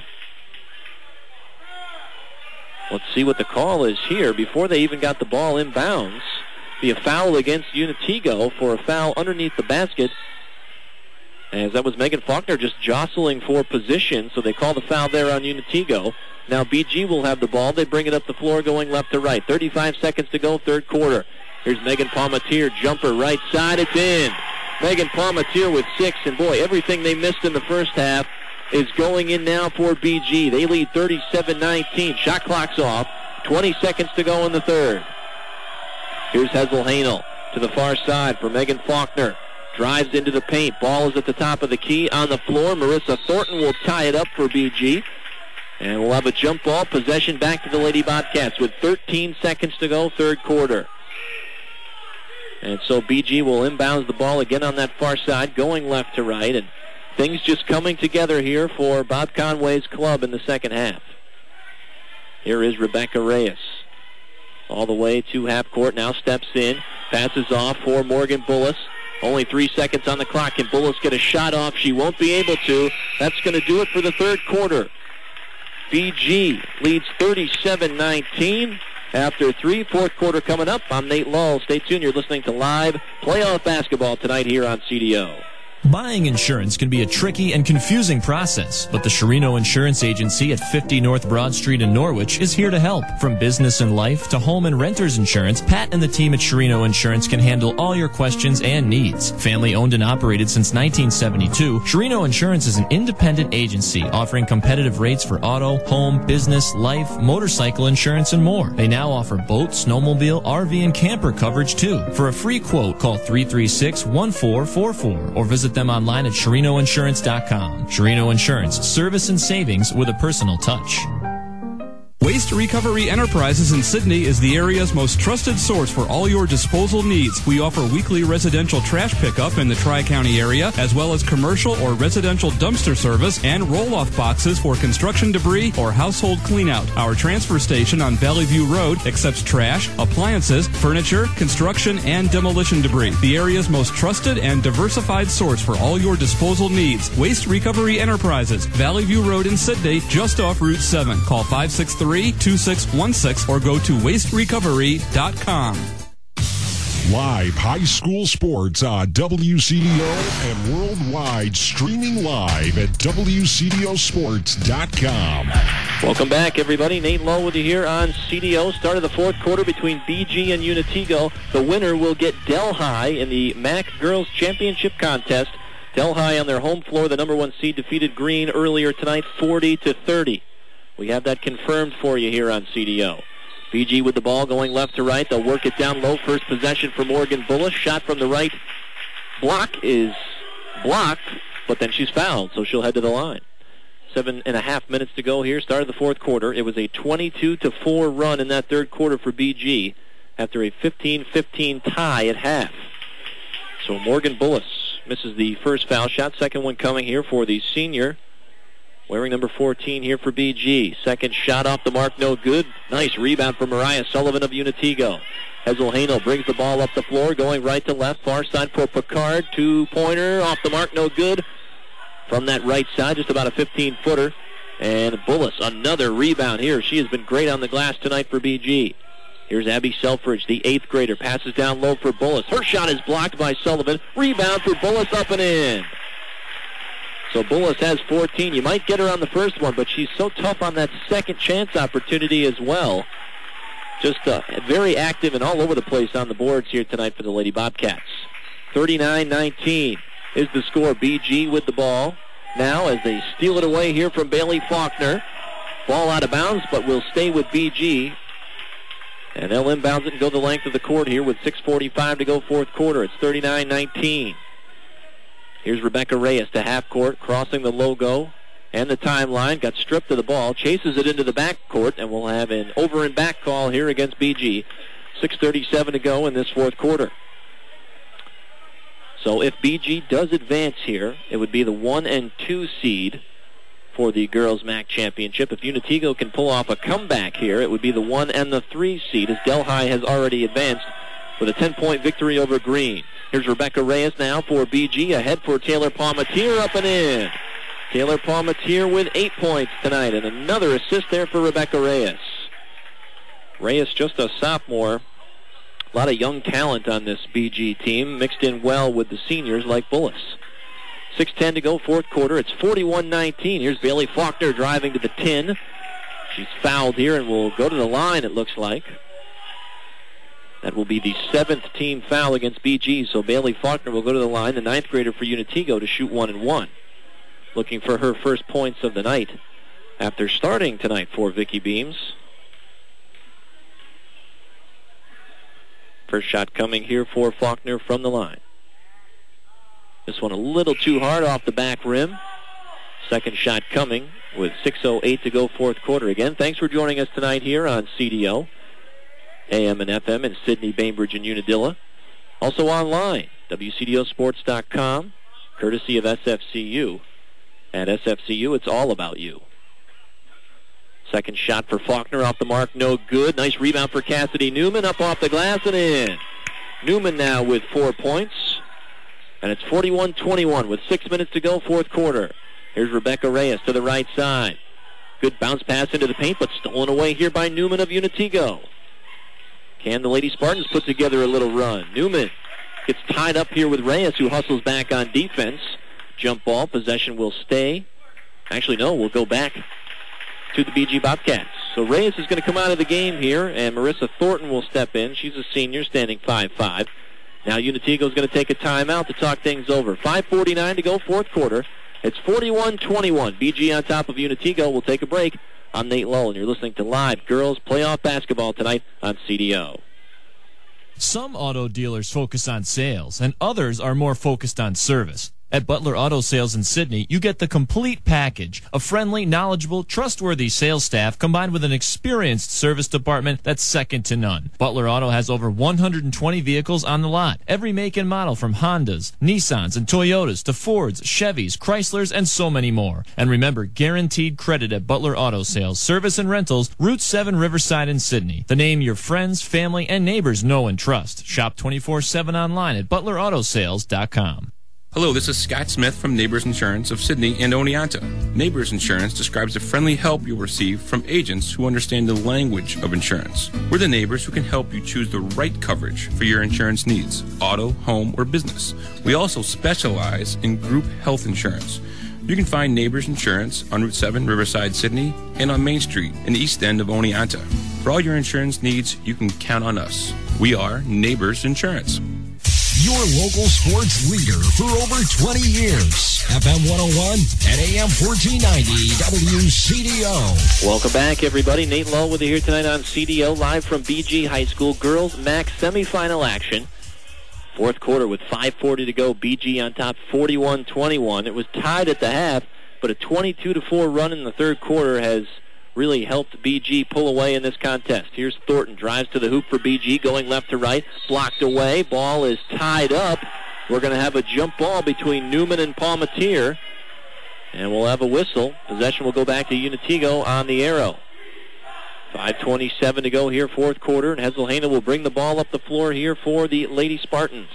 let's see what the call is here. Before they even got the ball inbounds, be a foul against Unitigo for a foul underneath the basket, as that was Megan Faulkner just jostling for position, so they call the foul there on Unitigo. Now BG will have the ball. They bring it up the floor going left to right. 35 seconds to go, third quarter. Here's Megan Palmatier, jumper right side, it's in. Megan Palmatier with 6, and boy, everything they missed in the first half is going in now for BG. They lead 37-19. Shot clock's off. 20 seconds to go in the third. Here's Hessel Hanel to the far side for Megan Faulkner. Drives into the paint. Ball is at the top of the key on the floor. Marissa Thornton will tie it up for BG. And we'll have a jump ball. Possession back to the Lady Bobcats with 13 seconds to go, third quarter. And so BG will inbound the ball again on that far side, going left to right. And things just coming together here for Bob Conway's club in the second half. Here is Rebecca Reyes. All the way to half court. Now steps in. Passes off for Morgan Bullis. Only 3 seconds on the clock. Can Bullis get a shot off? She won't be able to. That's going to do it for the third quarter. BG leads 37-19 after 3. Fourth quarter coming up. I'm Nate Lull. Stay tuned. You're listening to live playoff basketball tonight here on CDO. Buying insurance can be a tricky and confusing process, but the Sherino Insurance Agency at 50 North Broad Street in Norwich is here to help. From business and life to home and renter's insurance, Pat and the team at Sherino Insurance can handle all your questions and needs. Family owned and operated since 1972, Sherino Insurance is an independent agency offering competitive rates for auto, home, business, life, motorcycle insurance, and more. They now offer boat, snowmobile, RV, and camper coverage too. For a free quote, call 336-1444 or visit them online at SherinoInsurance.com. Sherino Insurance, service and savings with a personal touch. Waste Recovery Enterprises in Sydney is the area's most trusted source for all your disposal needs. We offer weekly residential trash pickup in the Tri-County area, as well as commercial or residential dumpster service and roll-off boxes for construction debris or household cleanout. Our transfer station on Valley View Road accepts trash, appliances, furniture, construction, and demolition debris. The area's most trusted and diversified source for all your disposal needs. Waste Recovery Enterprises, Valley View Road in Sydney, just off Route 7. Call 563-2616 or go to wasterecovery.com. Live high school sports on WCDO and worldwide, streaming live at WCDOsports.com. Welcome back, everybody. Nate Lowe with you here on CDO. Start of the fourth quarter between BG and Unitigo. The winner will get Delhi in the MAC Girls Championship contest. Delhi on their home floor, the number 1 seed, defeated Green earlier tonight, 40-30. We have that confirmed for you here on CDO. BG with the ball going left to right. They'll work it down low. First possession for Morgan Bullis. Shot from the right block is blocked, but then she's fouled, so she'll head to the line. 7.5 minutes to go here. Start of the fourth quarter. It was a 22-4 run in that third quarter for BG after a 15-15 tie at half. So Morgan Bullis misses the first foul shot. Second one coming here for the senior, wearing number 14 here for BG. Second shot off the mark, no good. Nice rebound from Mariah Sullivan of Unitigo. Hessel Hainel brings the ball up the floor, going right to left, far side for Picard. Two-pointer off the mark, no good. From that right side, just about a 15-footer. And Bullis, another rebound here. She has been great on the glass tonight for BG. Here's Abby Selfridge, the 8th grader. Passes down low for Bullis. Her shot is blocked by Sullivan. Rebound for Bullis, up and in. So Bullis has 14. You might get her on the first one, but she's so tough on that second chance opportunity as well. Just very active and all over the place on the boards here tonight for the Lady Bobcats. 39-19 is the score. BG with the ball now as they steal it away here from Bailey Faulkner. Ball out of bounds, but will stay with BG. And they'll inbound it and go the length of the court here with 6:45 to go fourth quarter. It's 39-19. Here's Rebecca Reyes to half court, crossing the logo and the timeline. Got stripped of the ball, chases it into the back court, and we'll have an over and back call here against BG. 6:37 to go in this fourth quarter. So if BG does advance here, it would be the 1 and 2 seed for the Girls MAC Championship. If Unitigo can pull off a comeback here, it would be the 1 and the 3 seed, as Delhi has already advanced with a 10-point victory over Green. Here's Rebecca Reyes now for BG, ahead for Taylor Palmatier, up and in. Taylor Palmatier with 8 points tonight, and another assist there for Rebecca Reyes. Reyes just a sophomore. A lot of young talent on this BG team, mixed in well with the seniors like Bullis. 6:10 to go, fourth quarter. It's 41-19. Here's Bailey Faulkner driving to the 10. She's fouled here and will go to the line, it looks like. That will be the 7th team foul against BG, so Bailey Faulkner will go to the line, the 9th grader for Unitigo, to shoot 1 and 1. Looking for her first points of the night after starting tonight for Vicky Beams. First shot coming here for Faulkner from the line. This one a little too hard off the back rim. Second shot coming with 6:08 to go fourth quarter. Again, thanks for joining us tonight here on CDO, AM and FM in Sydney, Bainbridge, and Unadilla. Also online, WCDOsports.com, courtesy of SFCU. At SFCU, it's all about you. Second shot for Faulkner off the mark, no good. Nice rebound for Cassidy Newman, up off the glass and in. Newman now with 4 points. And it's 41-21 with 6 minutes to go, fourth quarter. Here's Rebecca Reyes to the right side. Good bounce pass into the paint, but stolen away here by Newman of Unatigo. Can the Lady Spartans put together a little run? Newman gets tied up here with Reyes, who hustles back on defense. Jump ball, possession will stay. Actually, no, we'll go back to the BG Bobcats. So Reyes is going to come out of the game here, and Marissa Thornton will step in. She's a senior, standing 5'5". Now Unatigo is going to take a timeout to talk things over. 5:49 to go, fourth quarter. It's 41-21. BG on top of Unatigo. We'll take a break. I'm Nate Lowell, and you're listening to live girls playoff basketball tonight on CDO. Some auto dealers focus on sales, and others are more focused on service. At Butler Auto Sales in Sydney, you get the complete package. A friendly, knowledgeable, trustworthy sales staff combined with an experienced service department that's second to none. Butler Auto has over 120 vehicles on the lot. Every make and model from Hondas, Nissans, and Toyotas to Fords, Chevys, Chryslers, and so many more. And remember, guaranteed credit at Butler Auto Sales, service and rentals, Route 7 Riverside in Sydney. The name your friends, family, and neighbors know and trust. Shop 24/7 online at butlerAutoSales.com. Hello, this is Scott Smith from Neighbors Insurance of Sydney and Oneonta. Neighbors Insurance describes the friendly help you'll receive from agents who understand the language of insurance. We're the neighbors who can help you choose the right coverage for your insurance needs, auto, home, or business. We also specialize in group health insurance. You can find Neighbors Insurance on Route 7, Riverside, Sydney, and on Main Street in the east end of Oneonta. For all your insurance needs, you can count on us. We are Neighbors Insurance. Your local sports leader for over 20 years. FM 101 and AM 1490 WCDO. Welcome back, everybody. Nate Lowe with you here tonight on CDO, live from BG High School Girls MAC semifinal action. Fourth quarter with 5:40 to go. BG on top, 41-21. It was tied at the half, but a 22-4 run in the third quarter has really helped BG pull away in this contest. Here's Thornton, drives to the hoop for BG, going left to right, blocked away. Ball is tied up. We're going to have a jump ball between Newman and Palmatier, and we'll have a whistle. Possession will go back to Unatigo on the arrow. 5:27 to go here, fourth quarter, and Hesselhane will bring the ball up the floor here for the Lady Spartans.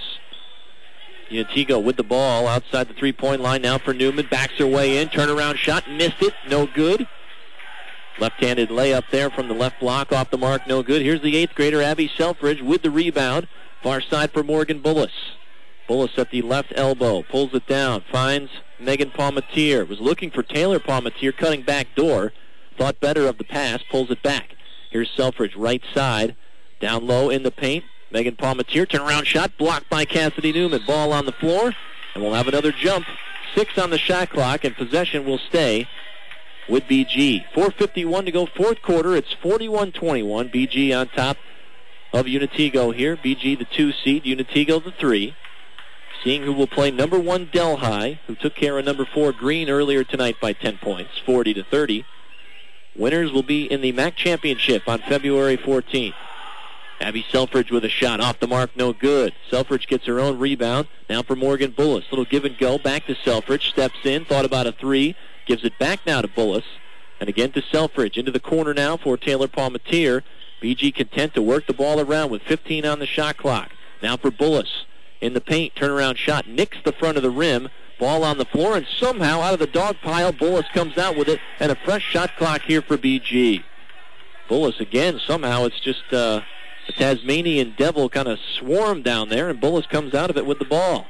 Unatigo with the ball outside the three-point line now for Newman. Backs her way in, turnaround shot, missed it, no good. Left-handed layup there from the left block, off the mark, no good. Here's the eighth grader, Abby Selfridge, with the rebound. Far side for Morgan Bullis. Bullis at the left elbow, pulls it down, finds Megan Palmatier. Was looking for Taylor Palmatier, cutting back door. Thought better of the pass, pulls it back. Here's Selfridge, right side, down low in the paint. Megan Palmatier, turnaround shot, blocked by Cassidy Newman. Ball on the floor, and we'll have another jump. 6 on the shot clock, and possession will stay with BG. 4:51 to go, fourth quarter. It's 41-21. BG on top of Unatigo here. BG the 2 seed, Unatigo the 3. Seeing who will play number 1 Delhi, who took care of number 4 Green earlier tonight by 10 points, 40-30. Winners will be in the MAC Championship on February 14th. Abby Selfridge with a shot off the mark, no good. Selfridge gets her own rebound. Now for Morgan Bullis. Little give and go, back to Selfridge. Steps in, thought about a 3. Gives it back now to Bullis. And again to Selfridge. Into the corner now for Taylor Palmatier. BG content to work the ball around with 15 on the shot clock. Now for Bullis. In the paint, turnaround shot. Nicks the front of the rim. Ball on the floor, and somehow out of the dog pile, Bullis comes out with it, and a fresh shot clock here for BG. Bullis again, somehow it's just a Tasmanian devil kind of swarm down there, and Bullis comes out of it with the ball.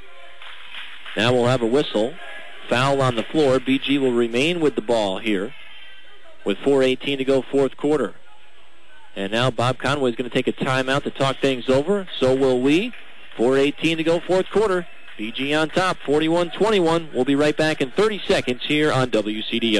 Now we'll have a whistle. Foul on the floor. BG will remain with the ball here with 4:18 to go, fourth quarter. And now Bob Conway is going to take a timeout to talk things over. So will we. 4:18 to go, fourth quarter. BG on top, 41-21. We'll be right back in 30 seconds here on WCDO.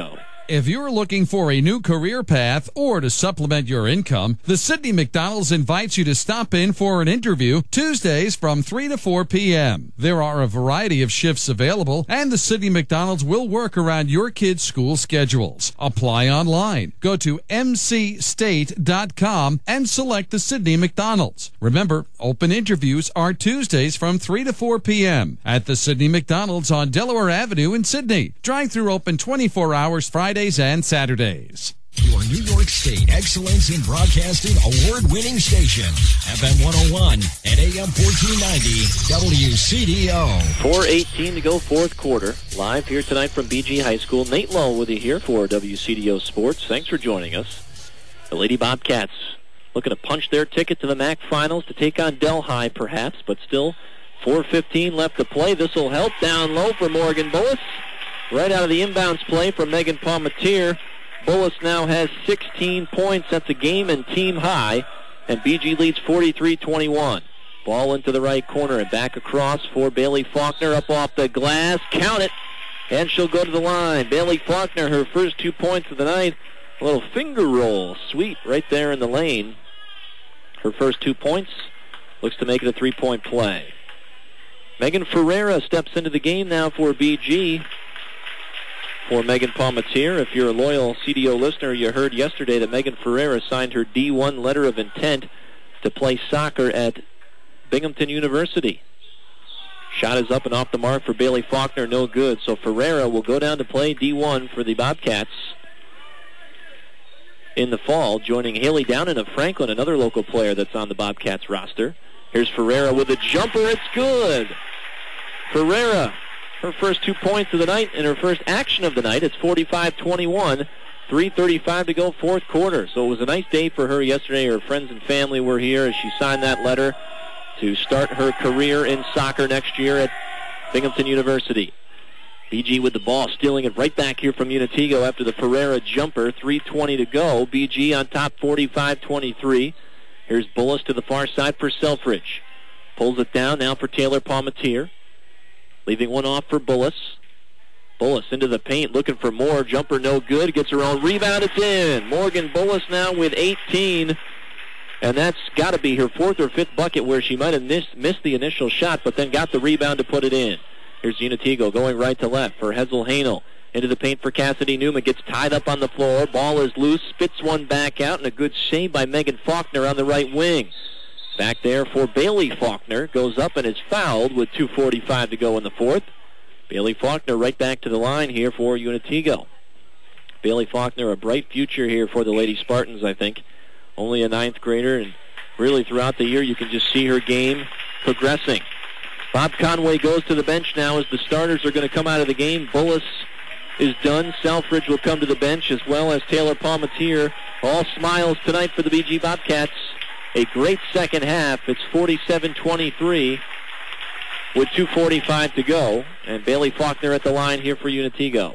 If you're looking for a new career path or to supplement your income, the Sidney McDonald's invites you to stop in for an interview Tuesdays from 3 to 4 p.m. There are a variety of shifts available, and the Sidney McDonald's will work around your kids' school schedules. Apply online. Go to mcstate.com and select the Sidney McDonald's. Remember, open interviews are Tuesdays from 3 to 4 p.m. at the Sidney McDonald's on Delaware Avenue in Sidney. Drive-thru open 24 hours Fridays and Saturdays. Your New York State Excellence in Broadcasting award-winning station, FM 101 and AM 1490 WCDO. 4:18 to go, fourth quarter. Live here tonight from BG High School. Nate Lull with you here for WCDO Sports. Thanks for joining us. The Lady Bobcats looking to punch their ticket to the MAC Finals to take on Delhi, perhaps, but still 4:15 left to play. This will help down low for Morgan Bullis. Right out of the inbounds play from Megan Palmatier. Bullis now has 16 points. That's a game and team high. And BG leads 43-21. Ball into the right corner and back across for Bailey Faulkner up off the glass. Count it. And she'll go to the line. Bailey Faulkner, her first 2 points of the night. A little finger roll. Sweet right there in the lane. Her first 2 points. Looks to make it a three-point play. Megan Ferreira steps into the game now for BG. For Megan Palmatier. If you're a loyal CDO listener, you heard yesterday that Megan Ferreira signed her D1 letter of intent to play soccer at Binghamton University. Shot is up and off the mark for Bailey Faulkner, no good. So Ferreira will go down to play D1 for the Bobcats in the fall, joining Haley Downen of Franklin, another local player that's on the Bobcats roster. Here's Ferreira with a jumper. It's good. Ferreira, her first 2 points of the night and her first action of the night. It's 45-21, 3:35 to go, fourth quarter. So it was a nice day for her yesterday. Her friends and family were here as she signed that letter to start her career in soccer next year at Binghamton University. BG with the ball, stealing it right back here from Unitigo after the Ferreira jumper. 3:20 to go. BG on top 45-23. Here's Bullis to the far side for Selfridge. Pulls it down now for Taylor Palmatier. Leaving one off for Bullis. Bullis into the paint, looking for more. Jumper no good. Gets her own rebound. It's in. Morgan Bullis now with 18. And that's got to be her fourth or fifth bucket where she might have missed the initial shot, but then got the rebound to put it in. Here's Unitigo going right to left for Hesel Hanel. Into the paint for Cassidy Newman. Gets tied up on the floor. Ball is loose. Spits one back out. And a good save by Megan Faulkner on the right wing. Back there for Bailey Faulkner. Goes up and is fouled with 2:45 to go in the fourth. Bailey Faulkner right back to the line here for Unitigo. Bailey Faulkner, a bright future here for the Lady Spartans, I think. Only a ninth grader, and really throughout the year you can just see her game progressing. Bob Conway goes to the bench now as the starters are going to come out of the game. Bullis is done. Selfridge will come to the bench as well as Taylor Palmatier. All smiles tonight for the BG Bobcats. A great second half. It's 47-23 with 2:45 to go. And Bailey Faulkner at the line here for Unitigo.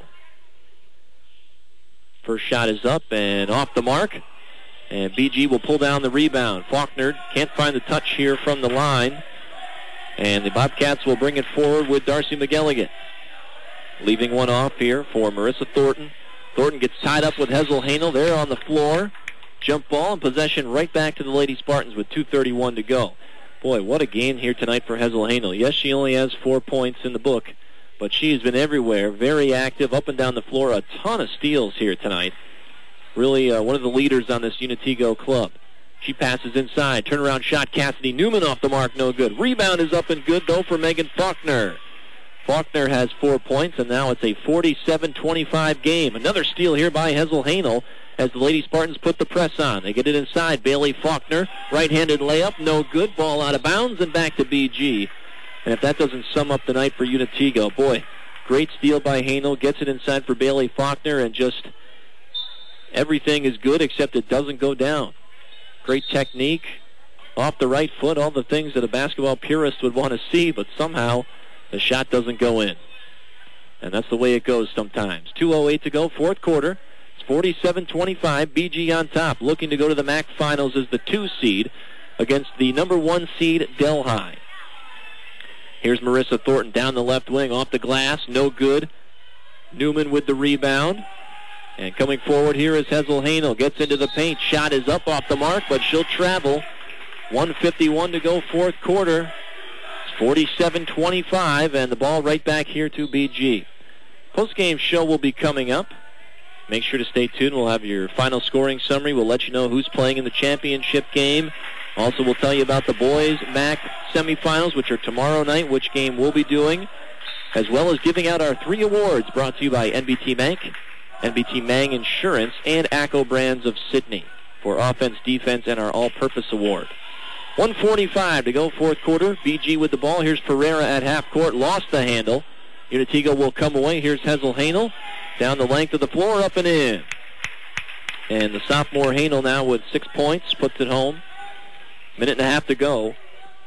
First shot is up and off the mark. And BG will pull down the rebound. Faulkner can't find the touch here from the line. And the Bobcats will bring it forward with Darcy McGilligan. Leaving one off here for Marissa Thornton. Thornton gets tied up with Hesel Hanel. They're on the floor. Jump ball and possession right back to the Lady Spartans with 2:31 to go. Boy, what a game here tonight for Hesel Hanel. Yes, she only has 4 points in the book, but she has been everywhere, very active, up and down the floor, a ton of steals here tonight. Really one of the leaders on this Unitigo club. She passes inside. Turnaround shot, Cassidy Newman off the mark, no good. Rebound is up and good, though, for Megan Faulkner. Faulkner has 4 points, and now it's a 47-25 game. Another steal here by Hesel Hanel as the Lady Spartans put the press on. They get it inside. Bailey Faulkner, right-handed layup, no good. Ball out of bounds and back to BG. And if that doesn't sum up the night for Unitigo, boy, great steal by Hanel. Gets it inside for Bailey Faulkner, and just everything is good except it doesn't go down. Great technique, off the right foot, all the things that a basketball purist would want to see, but somehow the shot doesn't go in. And that's the way it goes sometimes. 2:08 to go, fourth quarter. It's 47-25, BG on top, looking to go to the MAC Finals as the 2 seed against the number 1 seed, Delhi. Here's Marissa Thornton down the left wing, off the glass, no good. Newman with the rebound. And coming forward here is Hesel Hanel. Gets into the paint. Shot is up off the mark, but she'll travel. 1:51 to go, fourth quarter. It's 47-25, and the ball right back here to BG. Post-game show will be coming up. Make sure to stay tuned. We'll have your final scoring summary. We'll let you know who's playing in the championship game. Also, we'll tell you about the boys' MAC semifinals, which are tomorrow night, which game we'll be doing, as well as giving out our 3 awards brought to you by NBT Bank, NBT Mang Insurance, and ACCO Brands of Sydney for offense, defense, and our all-purpose award. 1:45 to go, fourth quarter. BG with the ball. Here's Pereira at half court. Lost the handle. Unitigo will come away. Here's Hesel Hanel. Down the length of the floor, up and in. And the sophomore Hanel now with 6 points, puts it home. Minute and a half to go.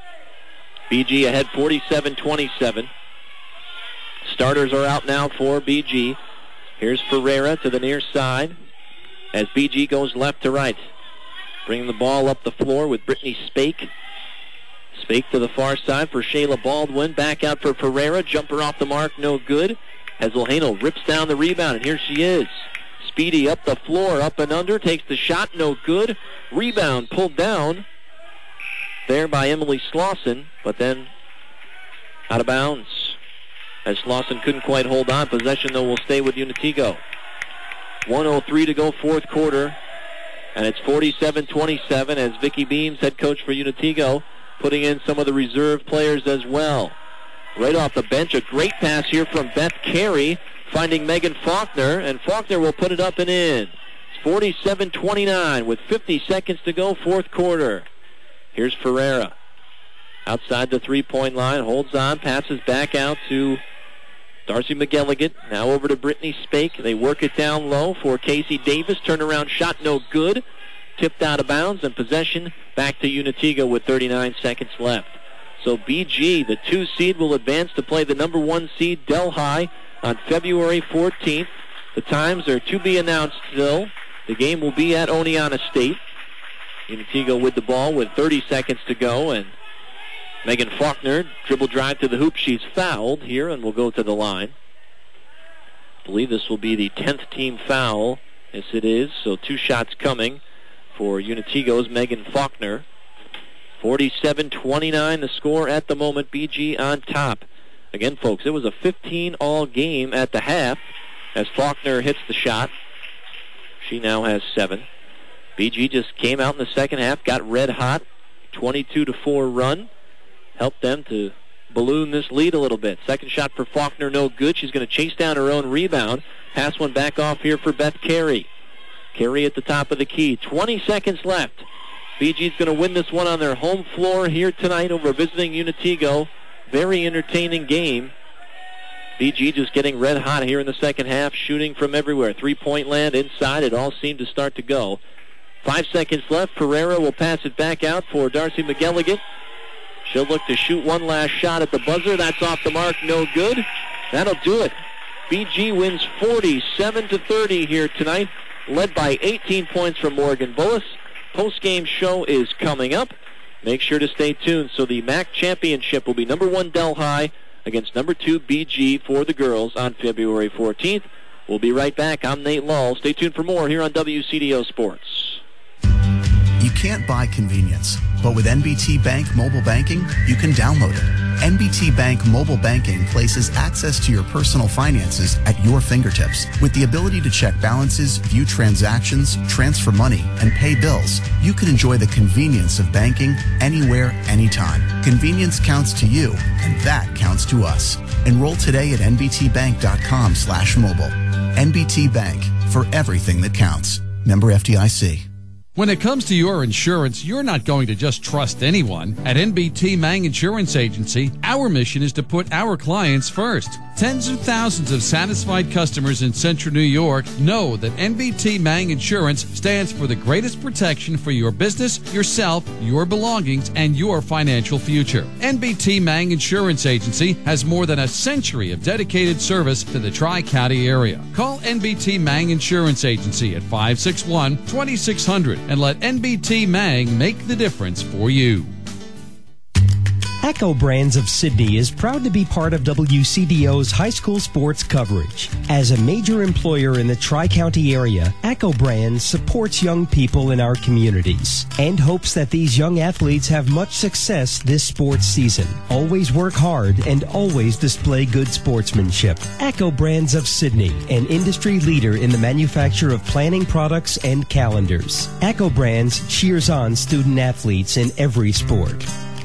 BG ahead 47-27. Starters are out now for BG. Here's Ferreira to the near side as BG goes left to right. Bringing the ball up the floor with Brittany Spake. Spake to the far side for Shayla Baldwin. Back out for Ferreira. Jumper off the mark, no good. Hesel Hanel rips down the rebound, and here she is. Speedy up the floor, up and under. Takes the shot, no good. Rebound pulled down there by Emily Slauson, but then out of bounds as Slauson couldn't quite hold on. Possession, though, will stay with Unitigo. 1:03 to go, fourth quarter, and it's 47-27 as Vicki Beams, head coach for Unitigo, putting in some of the reserve players as well. Right off the bench, a great pass here from Beth Carey, finding Megan Faulkner, and Faulkner will put it up and in. It's 47-29 with 50 seconds to go, fourth quarter. Here's Ferreira. Outside the three-point line, holds on, passes back out to Darcy McGilligan. Now over to Brittany Spake. They work it down low for Casey Davis. Turnaround shot, no good. Tipped out of bounds, and possession back to Unitigo with 39 seconds left. So BG, the 2 seed, will advance to play the number 1 seed, Delhi, on February 14th. The times are to be announced still. The game will be at Oneonta State. Unitigo with the ball with 30 seconds to go, and Megan Faulkner, dribble drive to the hoop. She's fouled here and will go to the line. I believe this will be the 10th team foul. Yes, it is. So 2 shots coming for Unitigo's Megan Faulkner. 47-29 the score at the moment. BG on top. Again, folks, it was a 15-all game at the half as Faulkner hits the shot. She now has 7. BG just came out in the second half, got red hot. 22-4 run. Helped them to balloon this lead a little bit. Second shot for Faulkner, no good. She's going to chase down her own rebound. Pass one back off here for Beth Carey. Carey at the top of the key. 20 seconds left. BG's going to win this one on their home floor here tonight over visiting Unitigo. Very entertaining game. BG just getting red hot here in the second half, shooting from everywhere. 3-point land inside. It all seemed to start to go. 5 seconds left. Pereira will pass it back out for Darcy McGilligan. She'll look to shoot one last shot at the buzzer. That's off the mark, no good. That'll do it. BG wins 47-30 here tonight, led by 18 points from Morgan Bullis. Post-game show is coming up. Make sure to stay tuned. So the MAC championship will be number 1 Delhi against number 2 BG for the girls on February 14th. We'll be right back. I'm Nate Lull. Stay tuned for more here on WCDO Sports. You can't buy convenience, but with NBT Bank mobile banking, you can download it. NBT Bank mobile banking places access to your personal finances at your fingertips. With the ability to check balances, view transactions, transfer money, and pay bills, you can enjoy the convenience of banking anywhere, anytime. Convenience counts to you, and that counts to us. Enroll today at nbtbank.com/mobile. NBT Bank, for everything that counts. Member FDIC. When it comes to your insurance, you're not going to just trust anyone. At NBT Mang Insurance Agency, our mission is to put our clients first. Tens of thousands of satisfied customers in Central New York know that NBT Mang Insurance stands for the greatest protection for your business, yourself, your belongings, and your financial future. NBT Mang Insurance Agency has more than a century of dedicated service to the Tri-County area. Call NBT Mang Insurance Agency at 561-2600 and let NBT Mang make the difference for you. Echo Brands of Sydney is proud to be part of WCDO's high school sports coverage. As a major employer in the Tri-County area, Echo Brands supports young people in our communities and hopes that these young athletes have much success this sports season. Always work hard and always display good sportsmanship. Echo Brands of Sydney, an industry leader in the manufacture of planning products and calendars. Echo Brands cheers on student athletes in every sport.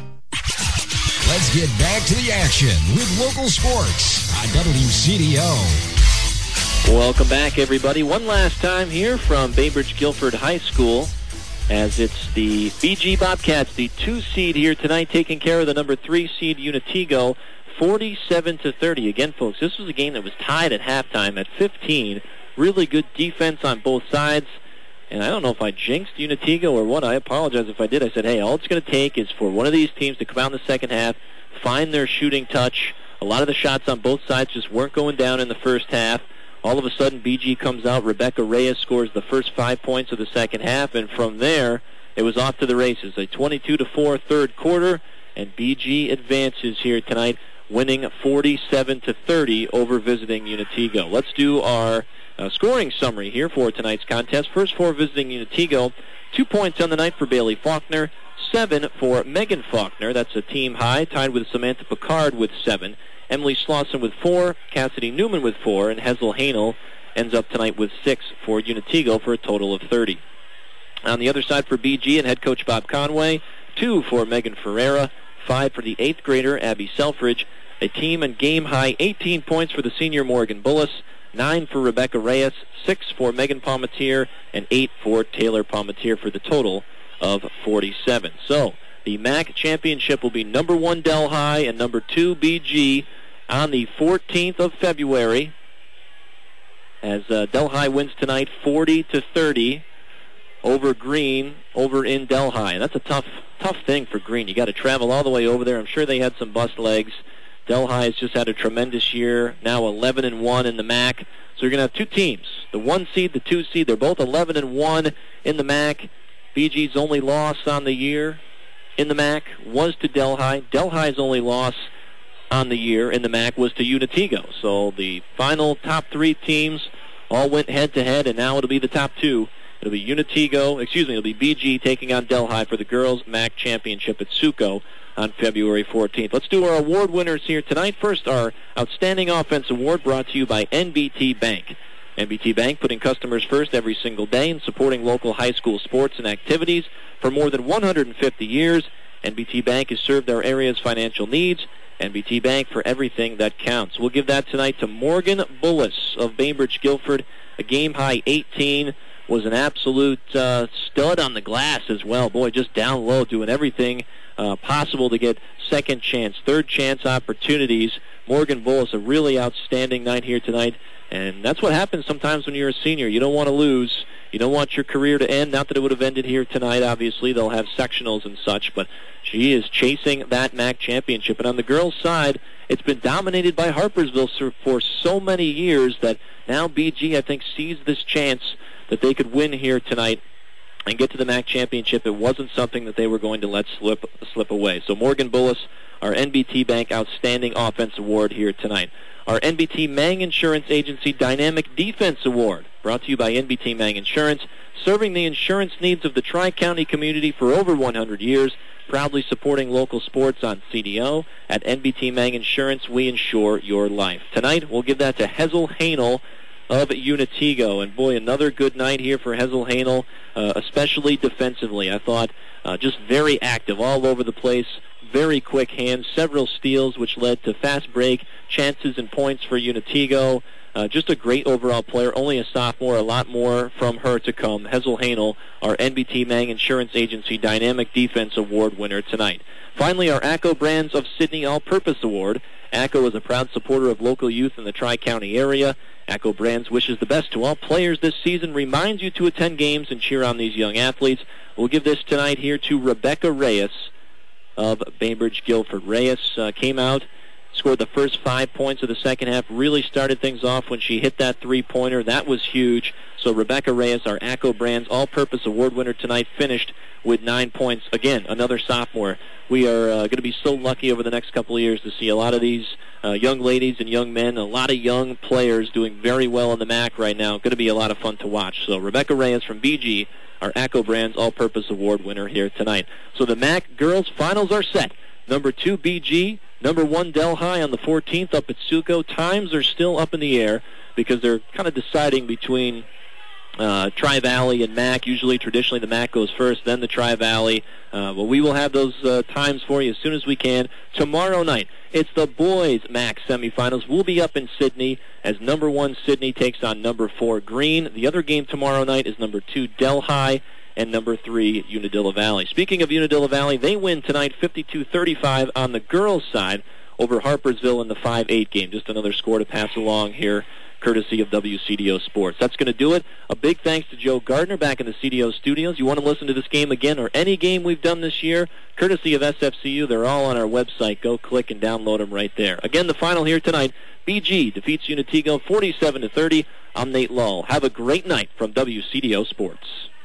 Let's get back to the action with local sports on WCDO. Welcome back, everybody. One last time here from Bainbridge Guilford High School, as it's the BG Bobcats, the 2 seed here tonight, taking care of the number 3 seed Unitego, 47-30. Again, folks, this was a game that was tied at halftime at 15. Really good defense on both sides. And I don't know if I jinxed Unitego or what. I apologize if I did. I said, hey, all it's going to take is for one of these teams to come out in the second half, find their shooting touch. A lot of the shots on both sides just weren't going down in the first half. All of a sudden, BG comes out. Rebecca Reyes scores the first 5 points of the second half. And from there, it was off to the races. A 22-4 third quarter. And BG advances here tonight, winning 47-30 over visiting Unitego. Let's do our scoring summary here for tonight's contest. First for visiting Unitego, 2 points on the night for Bailey Faulkner, 7 for Megan Faulkner. That's a team high, tied with Samantha Picard with 7. Emily Slauson with 4, Cassidy Newman with 4, and Hesel Hanel ends up tonight with 6 for Unitego for a total of 30. On the other side for BG and head coach Bob Conway, 2 for Megan Ferreira, 5 for the 8th grader Abby Selfridge, a team and game high 18 points for the senior Morgan Bullis, 9 for Rebecca Reyes, 6 for Megan Palmatier, and 8 for Taylor Palmatier for the total of 47. So the MAC championship will be number 1 Delhi and number 2 BG on the 14th of February, as Delhi wins tonight 40-30 over Green over in Delhi. And that's a tough thing for Green. You got to travel all the way over there. I'm sure they had some bus legs. Delhi has just had a tremendous year, now 11-1 in the MAC. So you're going to have 2 teams, the 1 seed, the 2 seed. They're both 11-1 in the MAC. BG's only loss on the year in the MAC was to Delhi. Delhi's only loss on the year in the MAC was to Unitego. So the final top 3 teams all went head-to-head, and now it'll be the top 2. It'll be it'll be BG taking on Delhi for the girls' MAC championship at Suco on February 14th. Let's do our award winners here tonight. First, our Outstanding Offense Award brought to you by NBT Bank. NBT Bank, putting customers first every single day and supporting local high school sports and activities for more than 150 years. NBT Bank has served our area's financial needs. NBT Bank for everything that counts. We'll give that tonight to Morgan Bullis of Bainbridge Guilford. A game-high 18. Was an absolute stud on the glass as well. Boy, just down low, doing everything possible to get second chance, third chance opportunities. Morgan Bullis, a really outstanding night here tonight. And that's what happens sometimes when you're a senior. You don't want to lose. You don't want your career to end. Not that it would have ended here tonight, obviously. They'll have sectionals and such. But she is chasing that MAC championship. And on the girls' side, it's been dominated by Harpersville for so many years that now BG, I think, sees this chance that they could win here tonight and get to the MAC championship. It wasn't something that they were going to let slip away. So Morgan Bullis, our NBT Bank Outstanding Offense Award here tonight. Our NBT Mang Insurance Agency Dynamic Defense Award, brought to you by NBT Mang Insurance, serving the insurance needs of the Tri-County community for over 100 years, proudly supporting local sports on CDO. At NBT Mang Insurance, we insure your life. Tonight, we'll give that to Hesel Hanel of Unitego. And boy, another good night here for Hesel Hanel, especially defensively. I thought just very active all over the place, very quick hands, several steals which led to fast break, chances and points for Unitego. Just a great overall player, only a sophomore, a lot more from her to come. Hesel Hanel, our NBT Mang Insurance Agency Dynamic Defense Award winner tonight. Finally, our ACO Brands of Sydney All-Purpose Award. ACO is a proud supporter of local youth in the Tri-County area. ACO Brands wishes the best to all players this season, reminds you to attend games and cheer on these young athletes. We'll give this tonight here to Rebecca Reyes of Bainbridge Guilford. Reyes came out scored the first 5 points of the second half, really started things off when she hit that three-pointer. That was huge. So Rebecca Reyes, our ACO Brands All-Purpose Award winner tonight, finished with 9 points. Again, another sophomore. We are going to be so lucky over the next couple of years to see a lot of these young ladies and young men, a lot of young players doing very well in the MAC right now. Going to be a lot of fun to watch. So Rebecca Reyes from BG, our ACO Brands All-Purpose Award winner here tonight. So the MAC girls finals are set. Number 2, BG. Number 1, Delhi on the 14th up at Suco. Times are still up in the air because they're kind of deciding between Tri-Valley and MAC. Usually, traditionally, the MAC goes first, then the Tri-Valley. Well, we will have those times for you as soon as we can. Tomorrow night, it's the boys' MAC semifinals. We'll be up in Sydney as number 1 Sydney takes on number 4 Green. The other game tomorrow night is number 2 Delhi and number 3 Unadilla Valley. Speaking of Unadilla Valley, they win tonight 52-35 on the girls' side over Harpersville in the 5-8 game. Just another score to pass along here, courtesy of WCDO Sports. That's going to do it. A big thanks to Joe Gardner back in the CDO studios. You want to listen to this game again or any game we've done this year, courtesy of SFCU. They're all on our website. Go click and download them right there. Again, the final here tonight, BG defeats Unatigo 47-30. I'm Nate Lull. Have a great night from WCDO Sports.